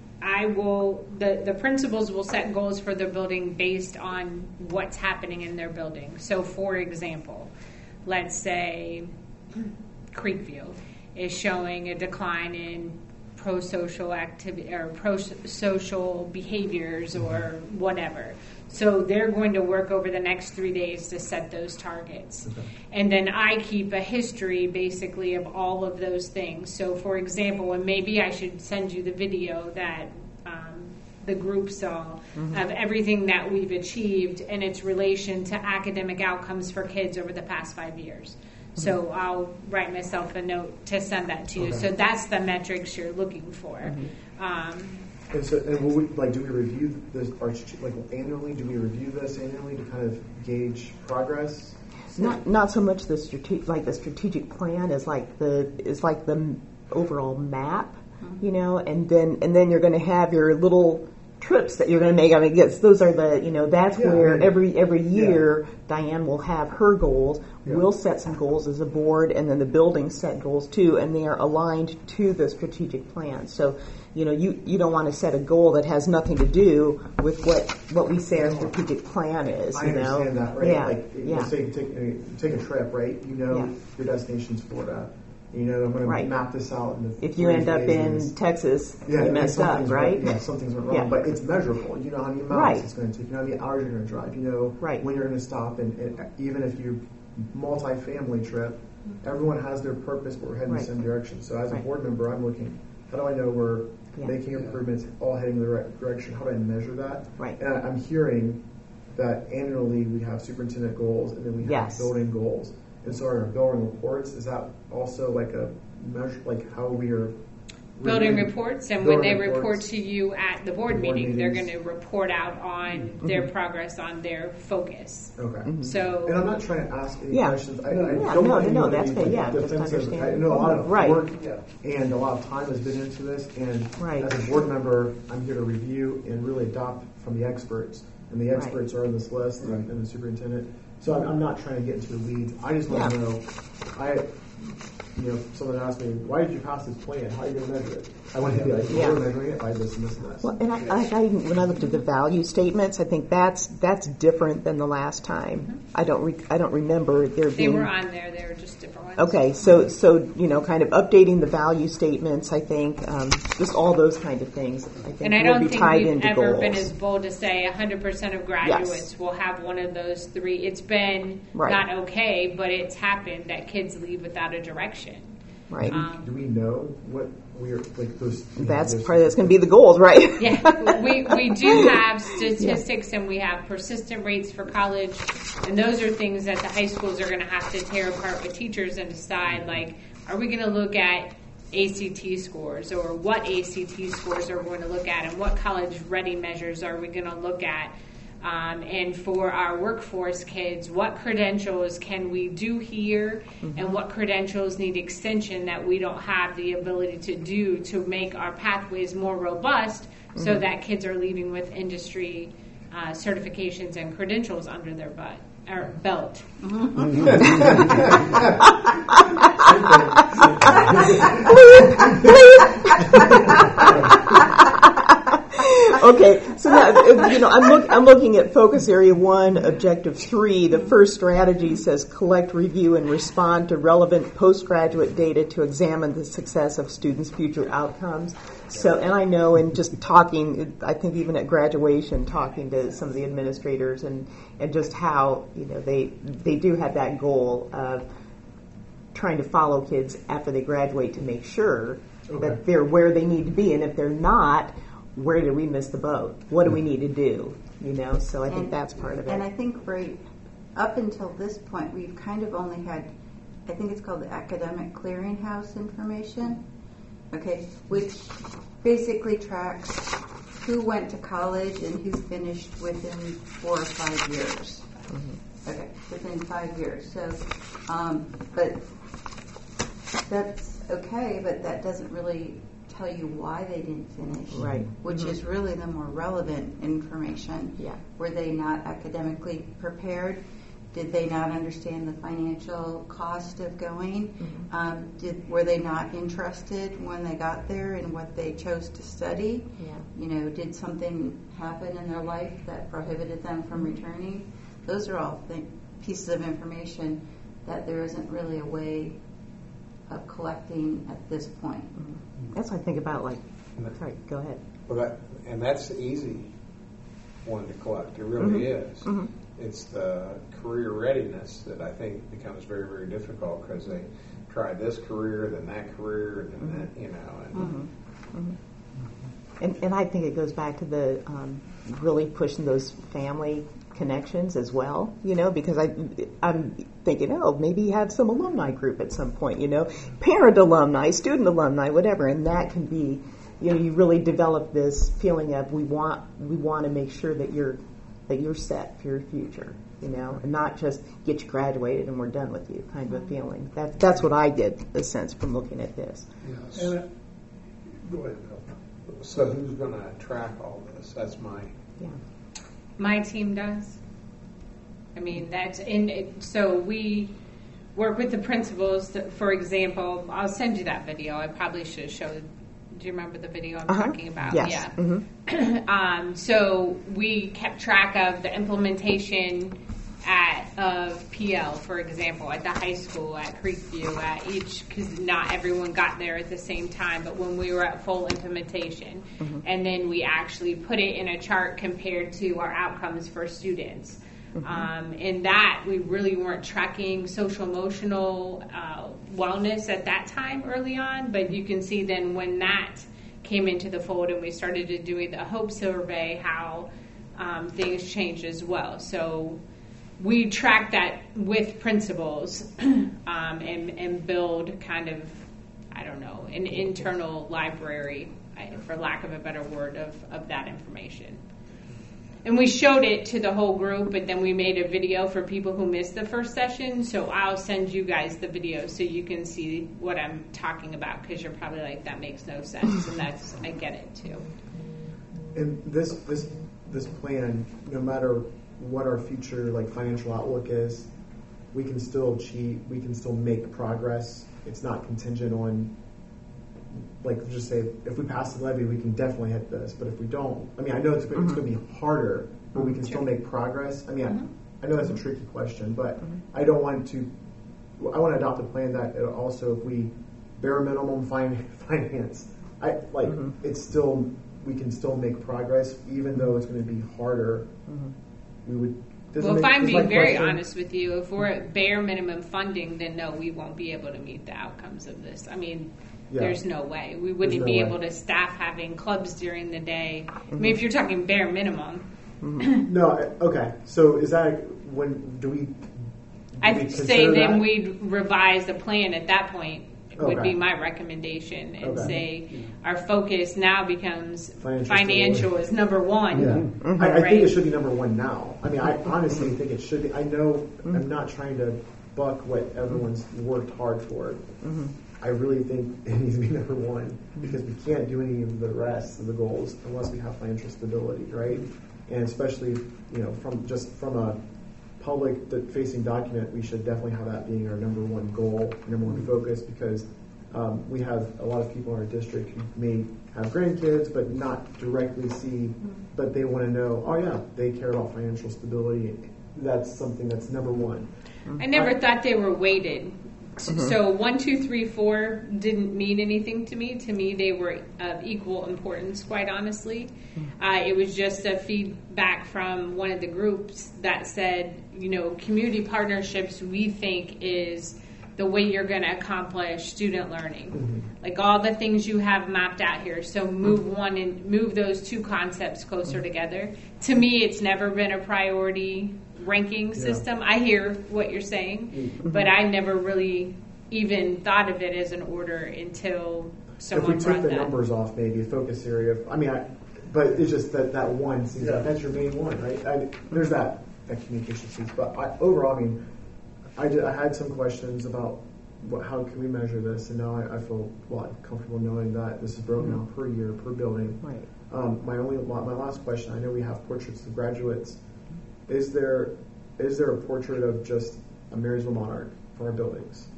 I will, the, the principals will set goals for their building based on what's happening in their building. So, for example, let's say Creekview is showing a decline in pro-social activity or pro-social behaviors or whatever. So they're going to work over the next three days to set those targets. Okay. And then I keep a history basically of all of those things. So for example, and maybe I should send you the video that um, the group saw mm-hmm. of everything that we've achieved and its relation to academic outcomes for kids over the past five years. Mm-hmm. So I'll write myself a note to send that to you. Okay. So that's the metrics you're looking for. Mm-hmm. Um, And so, and will we, like, do we review this, our, like, annually? Do we review this annually to kind of gauge progress? Not, not so much the strategic, like the strategic plan is like the is like the overall map, mm-hmm. you know, and then and then you're going to have your little trips that you're going to make. I mean, yes, those are the, you know, that's yeah, where I mean, every every year yeah. Diane will have her goals. Yeah. We'll set some goals as a board, and then the buildings set goals too, and they are aligned to the strategic plan. So, you know, you, you don't want to set a goal that has nothing to do with what, what we say our strategic plan is. I you know? understand that, right? Yeah. Like, yeah. let's say you take, uh, take a trip, right? You know yeah. your destination's Florida. You know, I'm going right. to map this out. In the if you end up in Texas, yeah, you messed up, right? Yeah, something's wrong. Yeah. But it's measurable. You know how many miles right. it's going to take. You know how many hours you're going to drive. You know right. when you're going to stop. And, and even if you multi-family trip, mm-hmm. everyone has their purpose, but we're heading right. in the same direction. So as a right. board member, I'm looking, how do I know we're yeah. making improvements, yeah. all heading in the right direction? How do I measure that? Right. And I'm hearing that annually we have superintendent goals, and then we have yes. building goals. And so our building reports, is that also like a measure, like how we are building reports, and when they reports, report to you at the board, the board meeting, meetings. They're going to report out on mm-hmm. their progress, on their focus. Okay. Mm-hmm. So, and I'm not trying to ask any yeah. questions. I, I yeah, don't no, want no, that's to be yeah, defensive. I know a lot of right. work yeah. and a lot of time has been into this, and right. as a board member, I'm here to review and really adopt from the experts, and the experts right. are on this list, right. and, and the superintendent. So I'm, I'm not trying to get into the weeds. I just want yeah. to know. I. You know, someone asked me, why did you pass this plan? How are you going to measure it? I want to be like, yeah. we're measuring it by this and this and this. Well, and I, I, I, when I looked at the value statements, I think that's that's different than the last time. Mm-hmm. I don't re, I don't remember there being. They were on there. They were just different ones. Okay, so so you know, kind of updating the value statements. I think um, just all those kind of things. I think and I don't will be think tied we've into ever goals. been as bold to say one hundred percent of graduates yes. will have one of those three. It's been right. not okay, but it's happened that kids leave without a direction. Right. Um, Do we know what we're like those? That's know, probably that's going to be the goals, right? Yeah, we we do have statistics yeah. and we have persistent rates for college, and those are things that the high schools are going to have to tear apart with teachers and decide, like, are we going to look at A C T scores, or what A C T scores are we going to look at, and what college ready measures are we going to look at? Um, and for our workforce kids, what credentials can we do here, mm-hmm. and what credentials need extension that we don't have the ability to do to make our pathways more robust, mm-hmm. so that kids are leaving with industry uh, certifications and credentials under their butt or belt. Okay, so now, you know, I'm, look, I'm looking at focus area one, objective three. The first strategy says collect, review, and respond to relevant postgraduate data to examine the success of students' future outcomes. So, and I know in just talking, I think even at graduation, talking to some of the administrators and, and just how, you know, they they do have that goal of trying to follow kids after they graduate to make sure okay. that they're where they need to be. And if they're not, where did we miss the boat? What do we need to do? You know, so I think and, that's part of it. And I think right up until this point, we've kind of only had, I think it's called the academic clearinghouse information, okay, which basically tracks who went to college and who finished within four or five years. Mm-hmm. Okay, within five years. So, um, but that's okay, but that doesn't really tell you why they didn't finish, right? Which mm-hmm. is really the more relevant information. Yeah. Were they not academically prepared? Did they not understand the financial cost of going? Mm-hmm. Um, did were they not interested when they got there in what they chose to study? Yeah. You know, did something happen in their life that prohibited them from returning? Those are all th- pieces of information that there isn't really a way of collecting at this point. Mm-hmm. That's what I think about. Like, sorry, go ahead. Well, that and that's the easy one to collect. It really mm-hmm. is. Mm-hmm. It's the career readiness that I think becomes very, very difficult because they try this career, then that career, and then mm-hmm. that, you know. And, mm-hmm. Mm-hmm. and and I think it goes back to the um, really pushing those family connections as well, you know, because I, I'm thinking, oh, maybe have some alumni group at some point, you know, parent alumni, student alumni, whatever, and that can be, you know, you really develop this feeling of we want we want to make sure that you're that you're set for your future, you know, and not just get you graduated and we're done with you, kind of a feeling. That that's what I get a sense from looking at this. Yes. And it, go ahead, Bill. So who's going to track all this? That's my. Yeah. My team does. I mean, that's in it, so we work with the principals. To, for example, I'll send you that video. I probably should have showed. Do you remember the video I'm uh-huh. talking about? Yes. Yeah. Mm-hmm. um, so we kept track of the implementation at of P L, for example, at the high school, at Creekview, at each, because not everyone got there at the same time, but when we were at full implementation. Mm-hmm. And then we actually put it in a chart compared to our outcomes for students. Mm-hmm. Um, in that, we really weren't tracking social emotional uh, wellness at that time early on, but you can see then when that came into the fold and we started to do the HOPE survey, how um, things changed as well. So we track that with principals um, and, and build kind of, I don't know, an internal library, for lack of a better word, of, of that information. And we showed it to the whole group, but then we made a video for people who missed the first session. So I'll send you guys the video so you can see what I'm talking about, because you're probably like, that makes no sense. And that's, I get it too. And this this this plan, no matter what our future like financial outlook is, we can still achieve, we can still make progress. It's not contingent on, like, just say, if we pass the levy, we can definitely hit this. But if we don't, I mean, I know it's, mm-hmm. it's going to be harder, but we can sure. still make progress. I mean, mm-hmm. I, I know that's a tricky question, but mm-hmm. I don't want to, I want to adopt a plan that it also, if we bare minimum fin- finance, I like, mm-hmm. it's still, we can still make progress, even though it's going to be harder. Mm-hmm. We would. Well, if make, I'm being very question, honest with you, if we're at bare minimum funding, then no, we won't be able to meet the outcomes of this. I mean, yeah. there's no way. We wouldn't no be way. able to staff having clubs during the day. Mm-hmm. I mean, if you're talking bare minimum. Mm-hmm. no, okay. So is that, when do we... Do I'd we say then that? we'd revise the plan at that point would Okay. be my recommendation, and Okay. say our focus now becomes Financial financial stability. is number one. Yeah, I, I Right. think it should be number one now. I mean, I honestly think it should be. I know I'm not trying to buck what everyone's worked hard for. I really think it needs to be number one because we can't do any of the rest of the goals unless we have financial stability, right? And especially, you know, from just from a public-facing document, we should definitely have that being our number one goal, number one focus, because um, we have a lot of people in our district who may have grandkids but not directly see, but they want to know, oh yeah, they care about financial stability. That's something that's number one. I never thought they were weighted. So one, two, three, four didn't mean anything to me. To me, they were of equal importance, quite honestly. Uh, it was just a feedback from one of the groups that said, you know, community partnerships we think is the way you're going to accomplish student learning. Mm-hmm. Like all the things you have mapped out here. So move one and move those two concepts closer together. To me, it's never been a priority ranking system. I hear what you're saying, but I never really even thought of it as an order until someone if we brought took the that. numbers off, maybe a focus area. Of, I mean, I, but it's just that that one seems Yeah. like that's your main one, right? I, there's that that communication piece, but I, overall, I mean, I, did, I had some questions about what, how can we measure this, and now I, I feel a lot comfortable knowing that this is broken Mm-hmm. out per year per building. Right. Um, my only my last question. I know we have portraits of graduates. Is there is there a portrait of just a Marysville Monarch for our buildings?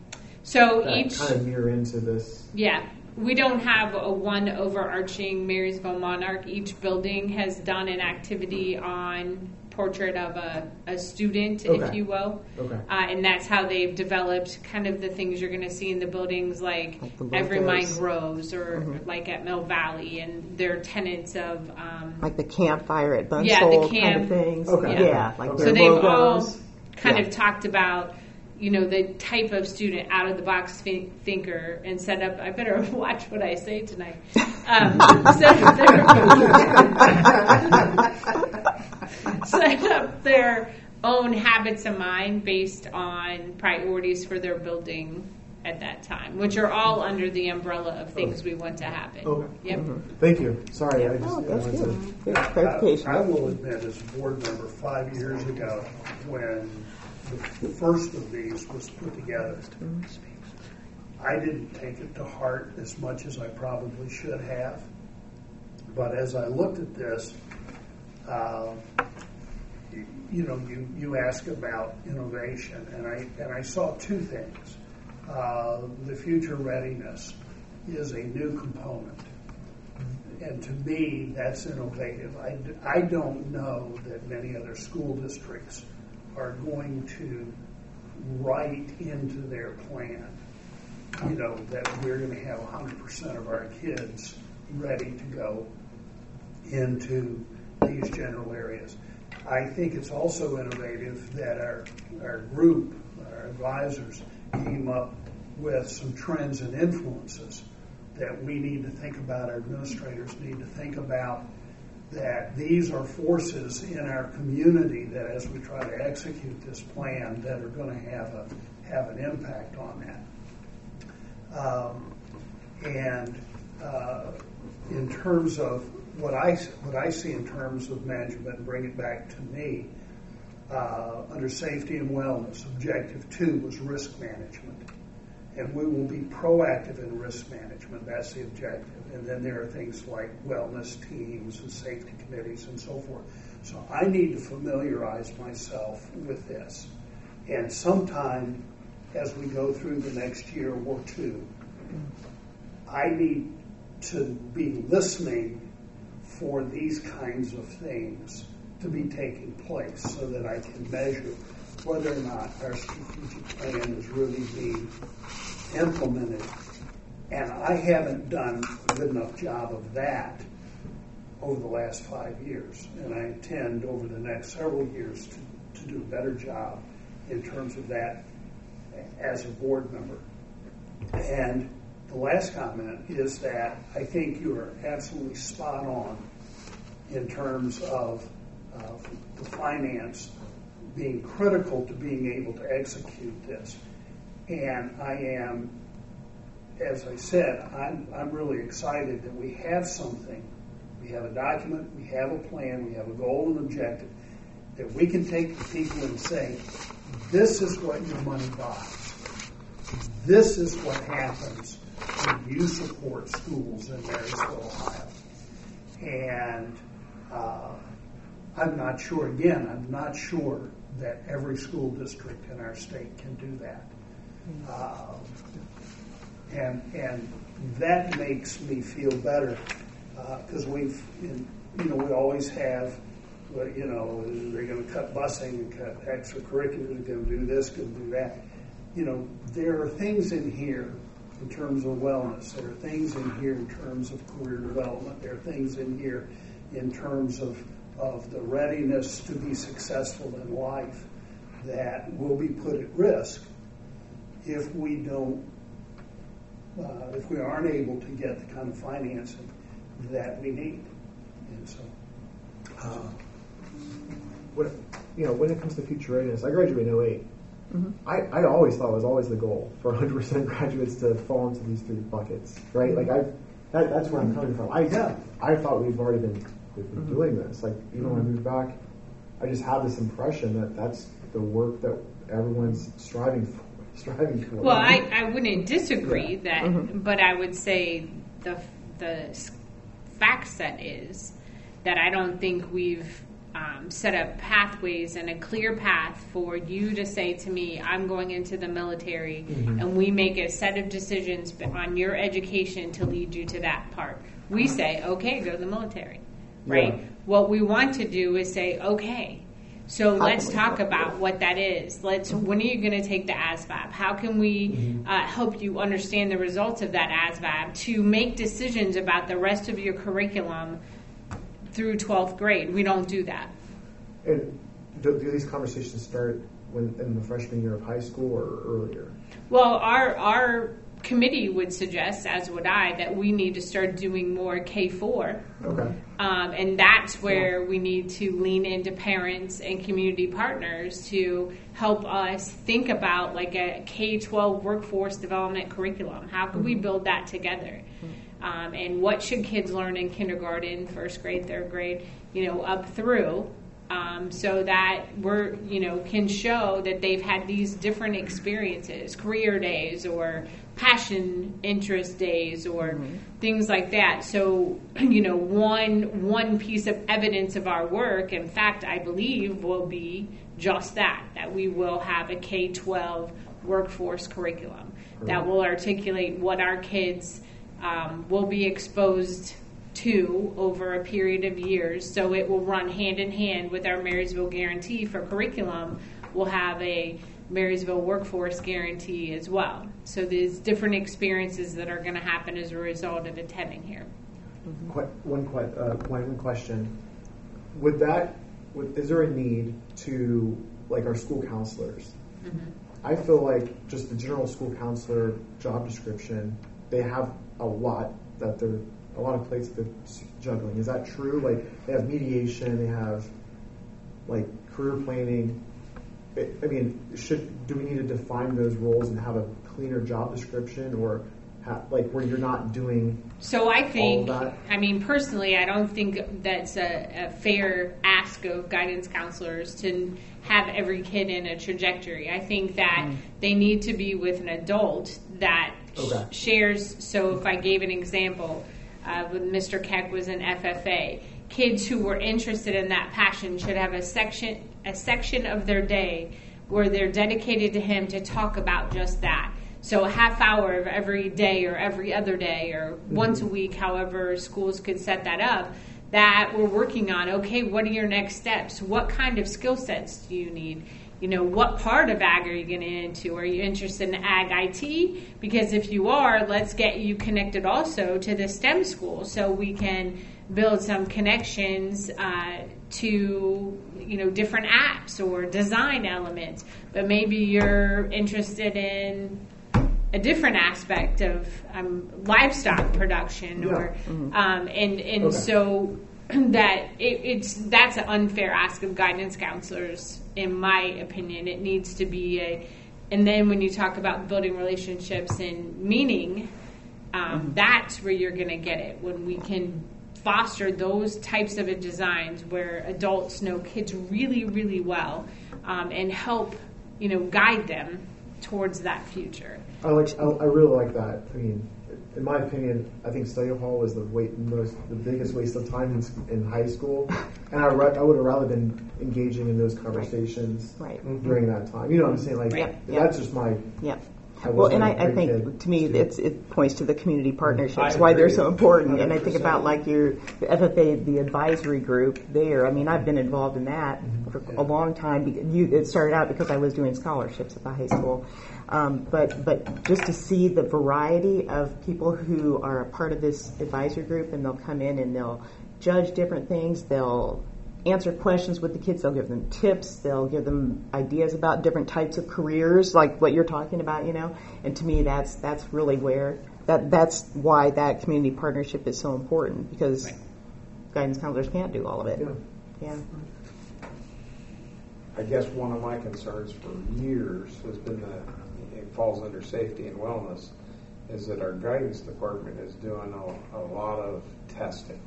So That each, kind of mirror into this. yeah, we don't have a one overarching Marysville Monarch. Each building has done an activity on portrait of a, a student, if Okay. you will. Okay. Uh, and that's how they've developed kind of the things you're going to see in the buildings like, Like the Every Mind logos. Grows or like at Mill Valley, and their tenets of um, Like the campfire at Bunsold Yeah, the kind camp. of things. Okay. Yeah, like Okay. their so they've logos. all kind Yeah. of talked about, you know, the type of student out of the box thi- thinker and set up. I better watch what I say tonight. Um, set, up their, set up their own habits of mind based on priorities for their building at that time, which are all under the umbrella of things we want to happen. Okay. Yep. Thank you. Sorry, I just Oh, I that's wanted good. to. Good I, clarification. I will admit, as a board member, five years ago, when the first of these was put together, I didn't take it to heart as much as I probably should have. But as I looked at this, uh, you, you know, you, you ask about innovation, and I and I saw two things. Uh, the future readiness is a new component. And to me, that's innovative. I, I don't know that many other school districts are going to write into their plan, you know, that we're going to have one hundred percent of our kids ready to go into these general areas. I think it's also innovative that our, our group, our advisors, came up with some trends and influences that we need to think about, our administrators need to think about, that these are forces in our community that as we try to execute this plan that are going to have a have an impact on that. Um, and uh, in terms of what I what I see in terms of management, and bring it back to me, uh, under safety and wellness, objective two was risk management. And we will be proactive in risk management. That's the objective. And then there are things like wellness teams and safety committees and so forth. So I need to familiarize myself with this. And sometime as we go through the next year or two, I need to be listening for these kinds of things to be taking place so that I can measure whether or not our strategic plan is really being implemented. And I haven't done a good enough job of that over the last five years. And I intend over the next several years to, to do a better job in terms of that as a board member. And the last comment is that I think you are absolutely spot on in terms of uh, the finance being critical to being able to execute this. And I am as I said, I'm, I'm really excited that we have something. We have a document, we have a plan, we have a goal and objective that we can take to people and say, this is what your money buys. This is what happens when you support schools in Marysville, Ohio. And uh, I'm not sure, again, I'm not sure that every school district in our state can do that. Uh, and and that makes me feel better because uh, we've, in, you know, we always have, you know, they're going to cut busing and cut extracurriculars, going to do this, going to do that. You know, there are things in here in terms of wellness. There are things in here in terms of career development. There are things in here in terms of, of the readiness to be successful in life that will be put at risk if we don't, uh, if we aren't able to get the kind of financing that we need. And so, uh, when, you know, when it comes to future readiness, I graduated in oh eight. Mm-hmm. I, I always thought it was always the goal for one hundred percent graduates to fall into these three buckets, right? Like I, that, that's where I'm coming from. I yeah. I thought we've already been, we've been mm-hmm. doing this. Like even mm-hmm. when I moved back, I just have this impression that that's the work that everyone's striving for. Striving for. Well, I, I wouldn't disagree yeah. that, mm-hmm. but I would say the the fact set is that I don't think we've Um, set up pathways and a clear path for you to say to me, I'm going into the military, mm-hmm. and we make a set of decisions on your education to lead you to that part. We say, okay, go to the military, right? Yeah. What we want to do is say, okay, so How let's talk about what that is. Let's. Mm-hmm. When are you going to take the A S V A B? How can we mm-hmm. uh, help you understand the results of that A S V A B to make decisions about the rest of your curriculum through twelfth grade? We don't do that. And do, do these conversations start when in the freshman year of high school or earlier? Well, our our committee would suggest, as would I, that we need to start doing more K four. Okay. Um, and that's where we need to lean into parents and community partners to help us think about like a K twelve workforce development curriculum. How can mm-hmm. we build that together? Mm-hmm. Um, and what should kids learn in kindergarten, first grade, third grade, you know, up through, um, so that we're, you know, can show that they've had these different experiences, career days or passion interest days or mm-hmm. things like that. So, you know, one one piece of evidence of our work, in fact, I believe, will be just that, that we will have a K twelve workforce curriculum mm-hmm. that will articulate what our kids Um, will be exposed to over a period of years. So it will run hand in hand with our Marysville Guarantee for curriculum. We'll have a Marysville Workforce Guarantee as well. So there's different experiences that are going to happen as a result of attending here. Mm-hmm. Qu- one, que- uh, one question. Would that, would, is there a need to, like our school counselors? Mm-hmm. I feel like just the general school counselor job description, they have a lot that they're a lot of plates that they're juggling. Is that true? Like they have mediation, they have like career planning. I mean, should do we need to define those roles and have a cleaner job description, or have, like where you're not doing? So I think, all of that? I mean, personally, I don't think that's a, a fair ask of guidance counselors to have every kid in a trajectory. I think that mm. they need to be with an adult that Okay. shares. So if I gave an example, uh, when Mister Keck was in F F A, kids who were interested in that passion should have a section a section of their day where they're dedicated to him to talk about just that. So a half hour of every day or every other day or mm-hmm. once a week, however schools could set that up, that we're working on, okay, what are your next steps? What kind of skill sets do you need? You know, what part of ag are you going to into? Are you interested in ag I T? Because if you are, let's get you connected also to the STEM school so we can build some connections uh, to, you know, different apps or design elements. But maybe you're interested in a different aspect of um, livestock production, yeah. or mm-hmm. um, and and okay. so. That it, it's that's an unfair ask of guidance counselors, in my opinion. It needs to be a, and then when you talk about building relationships and meaning, Um, that's where you're going to get it, when we can foster those types of designs where adults know kids really, really well, um, and help, you know, guide them towards that future. I like. I, I really like that. I mean, in my opinion, I think study hall was the wait, most, the biggest waste of time in, in high school, and I, re- I would have rather been engaging in those conversations Right. during that time. You know what I'm saying? Like Right. that's just my. Yeah. I Well, and wasn't I, a I great think kid. to me it's, it points to the community partnerships, I why they're agree. so important. And I one hundred think percent. about like your the F F A, the advisory group there. I mean, I've been involved in that for a long time. Be- You, it started out because I was doing scholarships at the high school. Um, but but just to see the variety of people who are a part of this advisory group, and they'll come in and they'll judge different things. They'll answer questions with the kids. They'll give them tips. They'll give them ideas about different types of careers, like what you're talking about, you know. And to me, that's that's really where that that's why that community partnership is so important, because Right. guidance counselors can't do all of it. Yeah. Yeah. I guess one of my concerns for years has been that it falls under safety and wellness, is that our guidance department is doing a, a lot of testing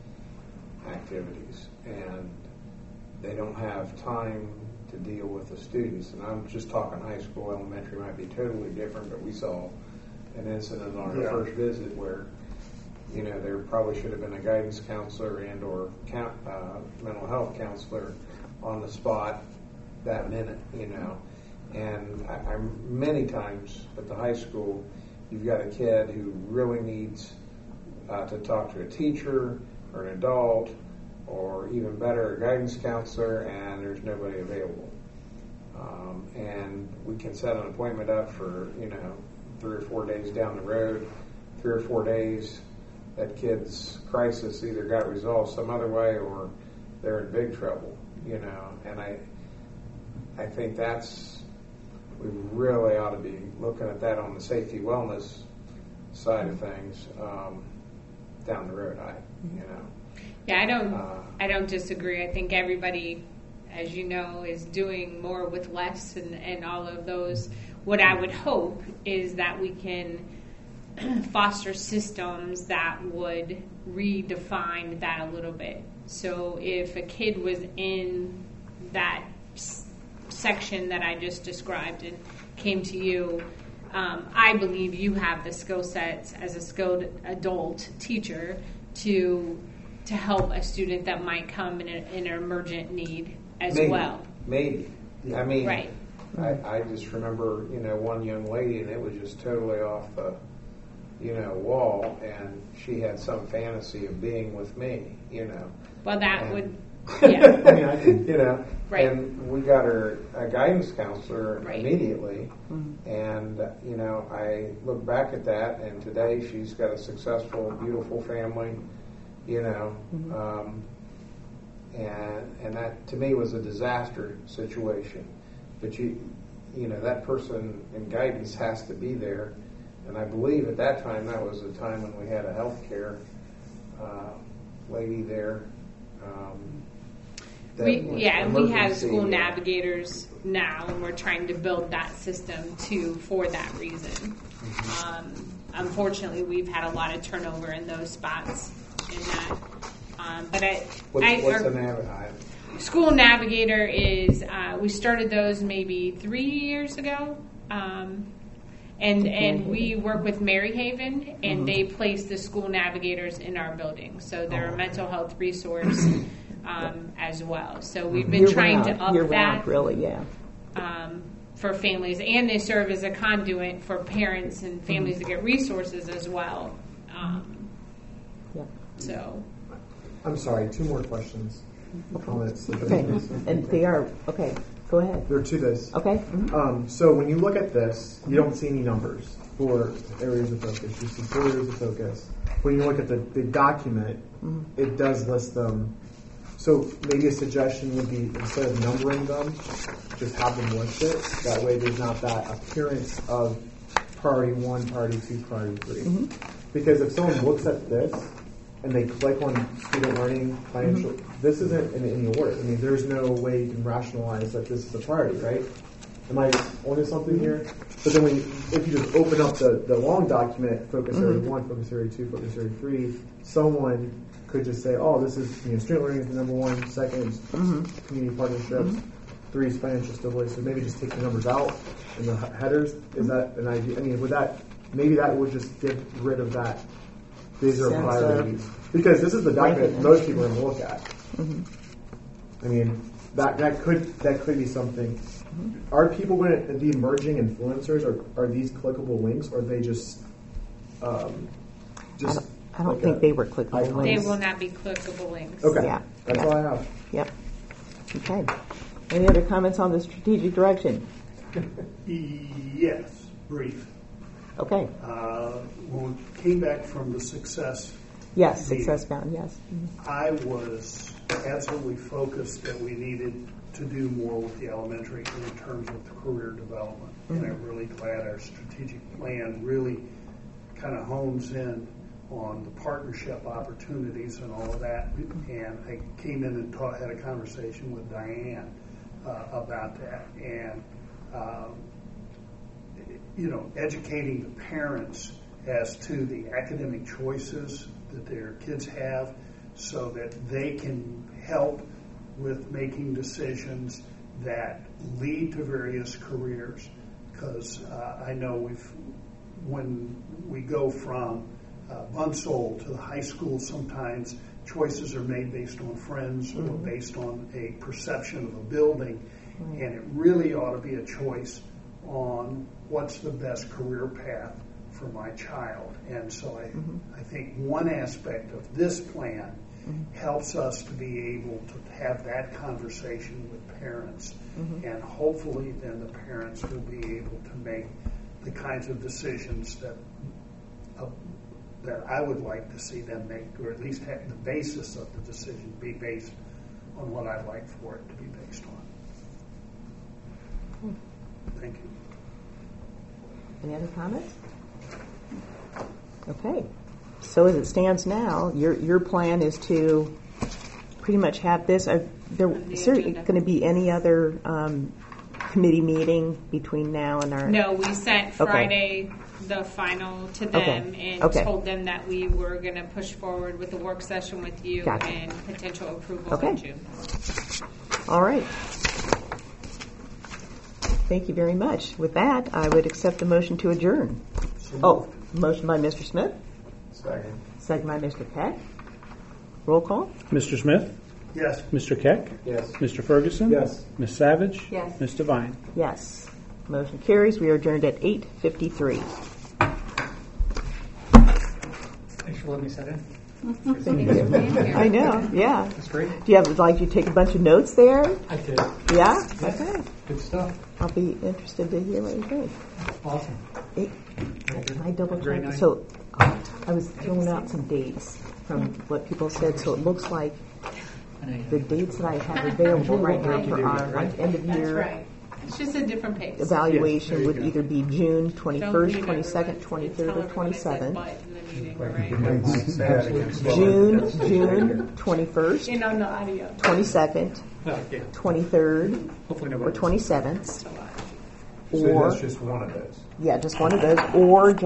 activities, and they don't have time to deal with the students. And I'm just talking high school. Elementary might be totally different, but we saw an incident on our Yeah. first visit where, you know, there probably should have been a guidance counselor and or count, uh, mental health counselor on the spot that minute, you know. And I, I'm many times at the high school, you've got a kid who really needs uh, to talk to a teacher or an adult, or even better, a guidance counselor, and there's nobody available. Um, and we can set an appointment up for, you know, three or four days down the road, three or four days, that kid's crisis either got resolved some other way or they're in big trouble, you know. And I, I think that's, we really ought to be looking at that on the safety wellness side of things um, down the road. I, you know. Yeah, I don't. Uh, I don't disagree. I think everybody, as you know, is doing more with less, and, and all of those. What I would hope is that we can foster systems that would redefine that a little bit. So if a kid was in that s- section that I just described and came to you, um, I believe you have the skill sets as a skilled adult teacher to to help a student that might come in, a, in an emergent need as maybe, well. Maybe. I mean, Right. I, I just remember, you know, one young lady, and it was just totally off the, you know, wall, and she had some fantasy of being with me, you know. Well, that And- would, yeah, I mean, I can. you know, Right. and we got her a guidance counselor Right. immediately, and uh, you know, I look back at that, and today she's got a successful, beautiful family, you know, um, and and that to me was a disaster situation. But you, you know, that person in guidance has to be there, and I believe at that time that was a time when we had a healthcare uh, lady there. Um, that we, was yeah, and we have emergency, school uh, navigators now, and we're trying to build that system too for that reason. Um, unfortunately, we've had a lot of turnover in those spots. In that, um, but I, What's, I what's our the nav- I- school navigator is uh, we started those maybe three years ago. Um, And and we work with Mary Haven, and they place the school navigators in our building. So they're a mental health resource um, as well. So we've been Year trying round, to up year that round, really, yeah. um, for families, and they serve as a conduit for parents and families to get resources as well. Um, Yeah. so I'm sorry. Two more questions, comments. Okay, and they are, okay, go ahead. There are two this. Okay? Mhm. Um, so when you look at this, you don't see any numbers for areas of focus. You see four areas of focus. When you look at the, the document, it does list them. So maybe a suggestion would be, instead of numbering them, just have them listed. That way there's not that appearance of priority one, priority two, priority three. Because if someone looks at this and they click on student learning, financial, this isn't in any order. I mean, there's no way you can rationalize that this is a priority, right? am I onto something here? But then when you, if you just open up the, the long document, focus area Mhm. one, focus area two, focus area three, someone could just say, oh, this is, you know, student learning is the number one, second is Mhm. community partnerships, three is financial stability. So maybe just take the numbers out in the he- headers. Is that an idea? I mean, would that, maybe that would just get rid of that. These are Sense of priorities. Because this is the document ranking. most people are going to look at. Mhm. I mean, that that could that could be something. Are people going to, the emerging influencers, are, are these clickable links, or are they just, um, I just? don't, I don't like think a they were clickable icon? They links. will not be clickable links. Okay, Yeah. that's Yeah. all I have. Yep. Okay. Any other comments on the strategic direction? Yes, brief. Okay. Uh, when we came back from the success, Yes, The- success bound, yes. I was absolutely focused that we needed to do more with the elementary in terms of the career development. And I'm really glad our strategic plan really kind of hones in on the partnership opportunities and all of that. And I came in and taught, had a conversation with Diane uh, about that. And, um, you know, educating the parents as to the academic choices that their kids have so that they can help with making decisions that lead to various careers. Because uh, I know we've, when we go from uh, Bunsole to the high school, sometimes choices are made based on friends or based on a perception of a building. And it really ought to be a choice on what's the best career path for my child. And so I, mm-hmm. I think one aspect of this plan mm-hmm. helps us to be able to have that conversation with parents. Mm-hmm. And hopefully then the parents will be able to make the kinds of decisions that uh, that I would like to see them make, or at least have the basis of the decision be based on what I'd like for it to be based on. Thank you. Any other comments? Okay. So as it stands now, your your plan is to pretty much have this. Are there is there going to be any other um, committee meeting between now and our? No, we sent Friday okay. the final to them okay. and okay. told them that we were going to push forward with the work session with you gotcha. and potential approval okay. in June. All right. Thank you very much. With that, I would accept the motion to adjourn. So oh, motion by Mister Smith. Second. Second by Mister Keck. Roll call. Mister Smith? Yes. Mister Keck? Yes. Mister Ferguson? Yes. Miz Savage? Yes. Miz Devine? Yes. Motion carries. We are adjourned at eight fifty-three. Thanks for letting me sit in. Thank you. I know, yeah. That's great. Do you have, like, you take a bunch of notes there? I did. Yeah? Yeah. Okay. Good stuff. I'll be interested to hear what you think. Awesome. It, can I double Very check? nice. So uh, I was throwing out some dates from what people said, so it looks like the dates that I have available right now for our like end of That's year right. It's just a different pace. evaluation Yes, would there you either be June Don't twenty-first, leave twenty-second, everyone- twenty-third, tell or everyone I said twenty-seventh. but in the meeting, right? Say that again. June, June twenty-first, And on the audio. twenty-second, Uh, yeah. twenty-third, Hopefully or nobody. twenty-seventh, So or that's just one of those. yeah, just one of those, or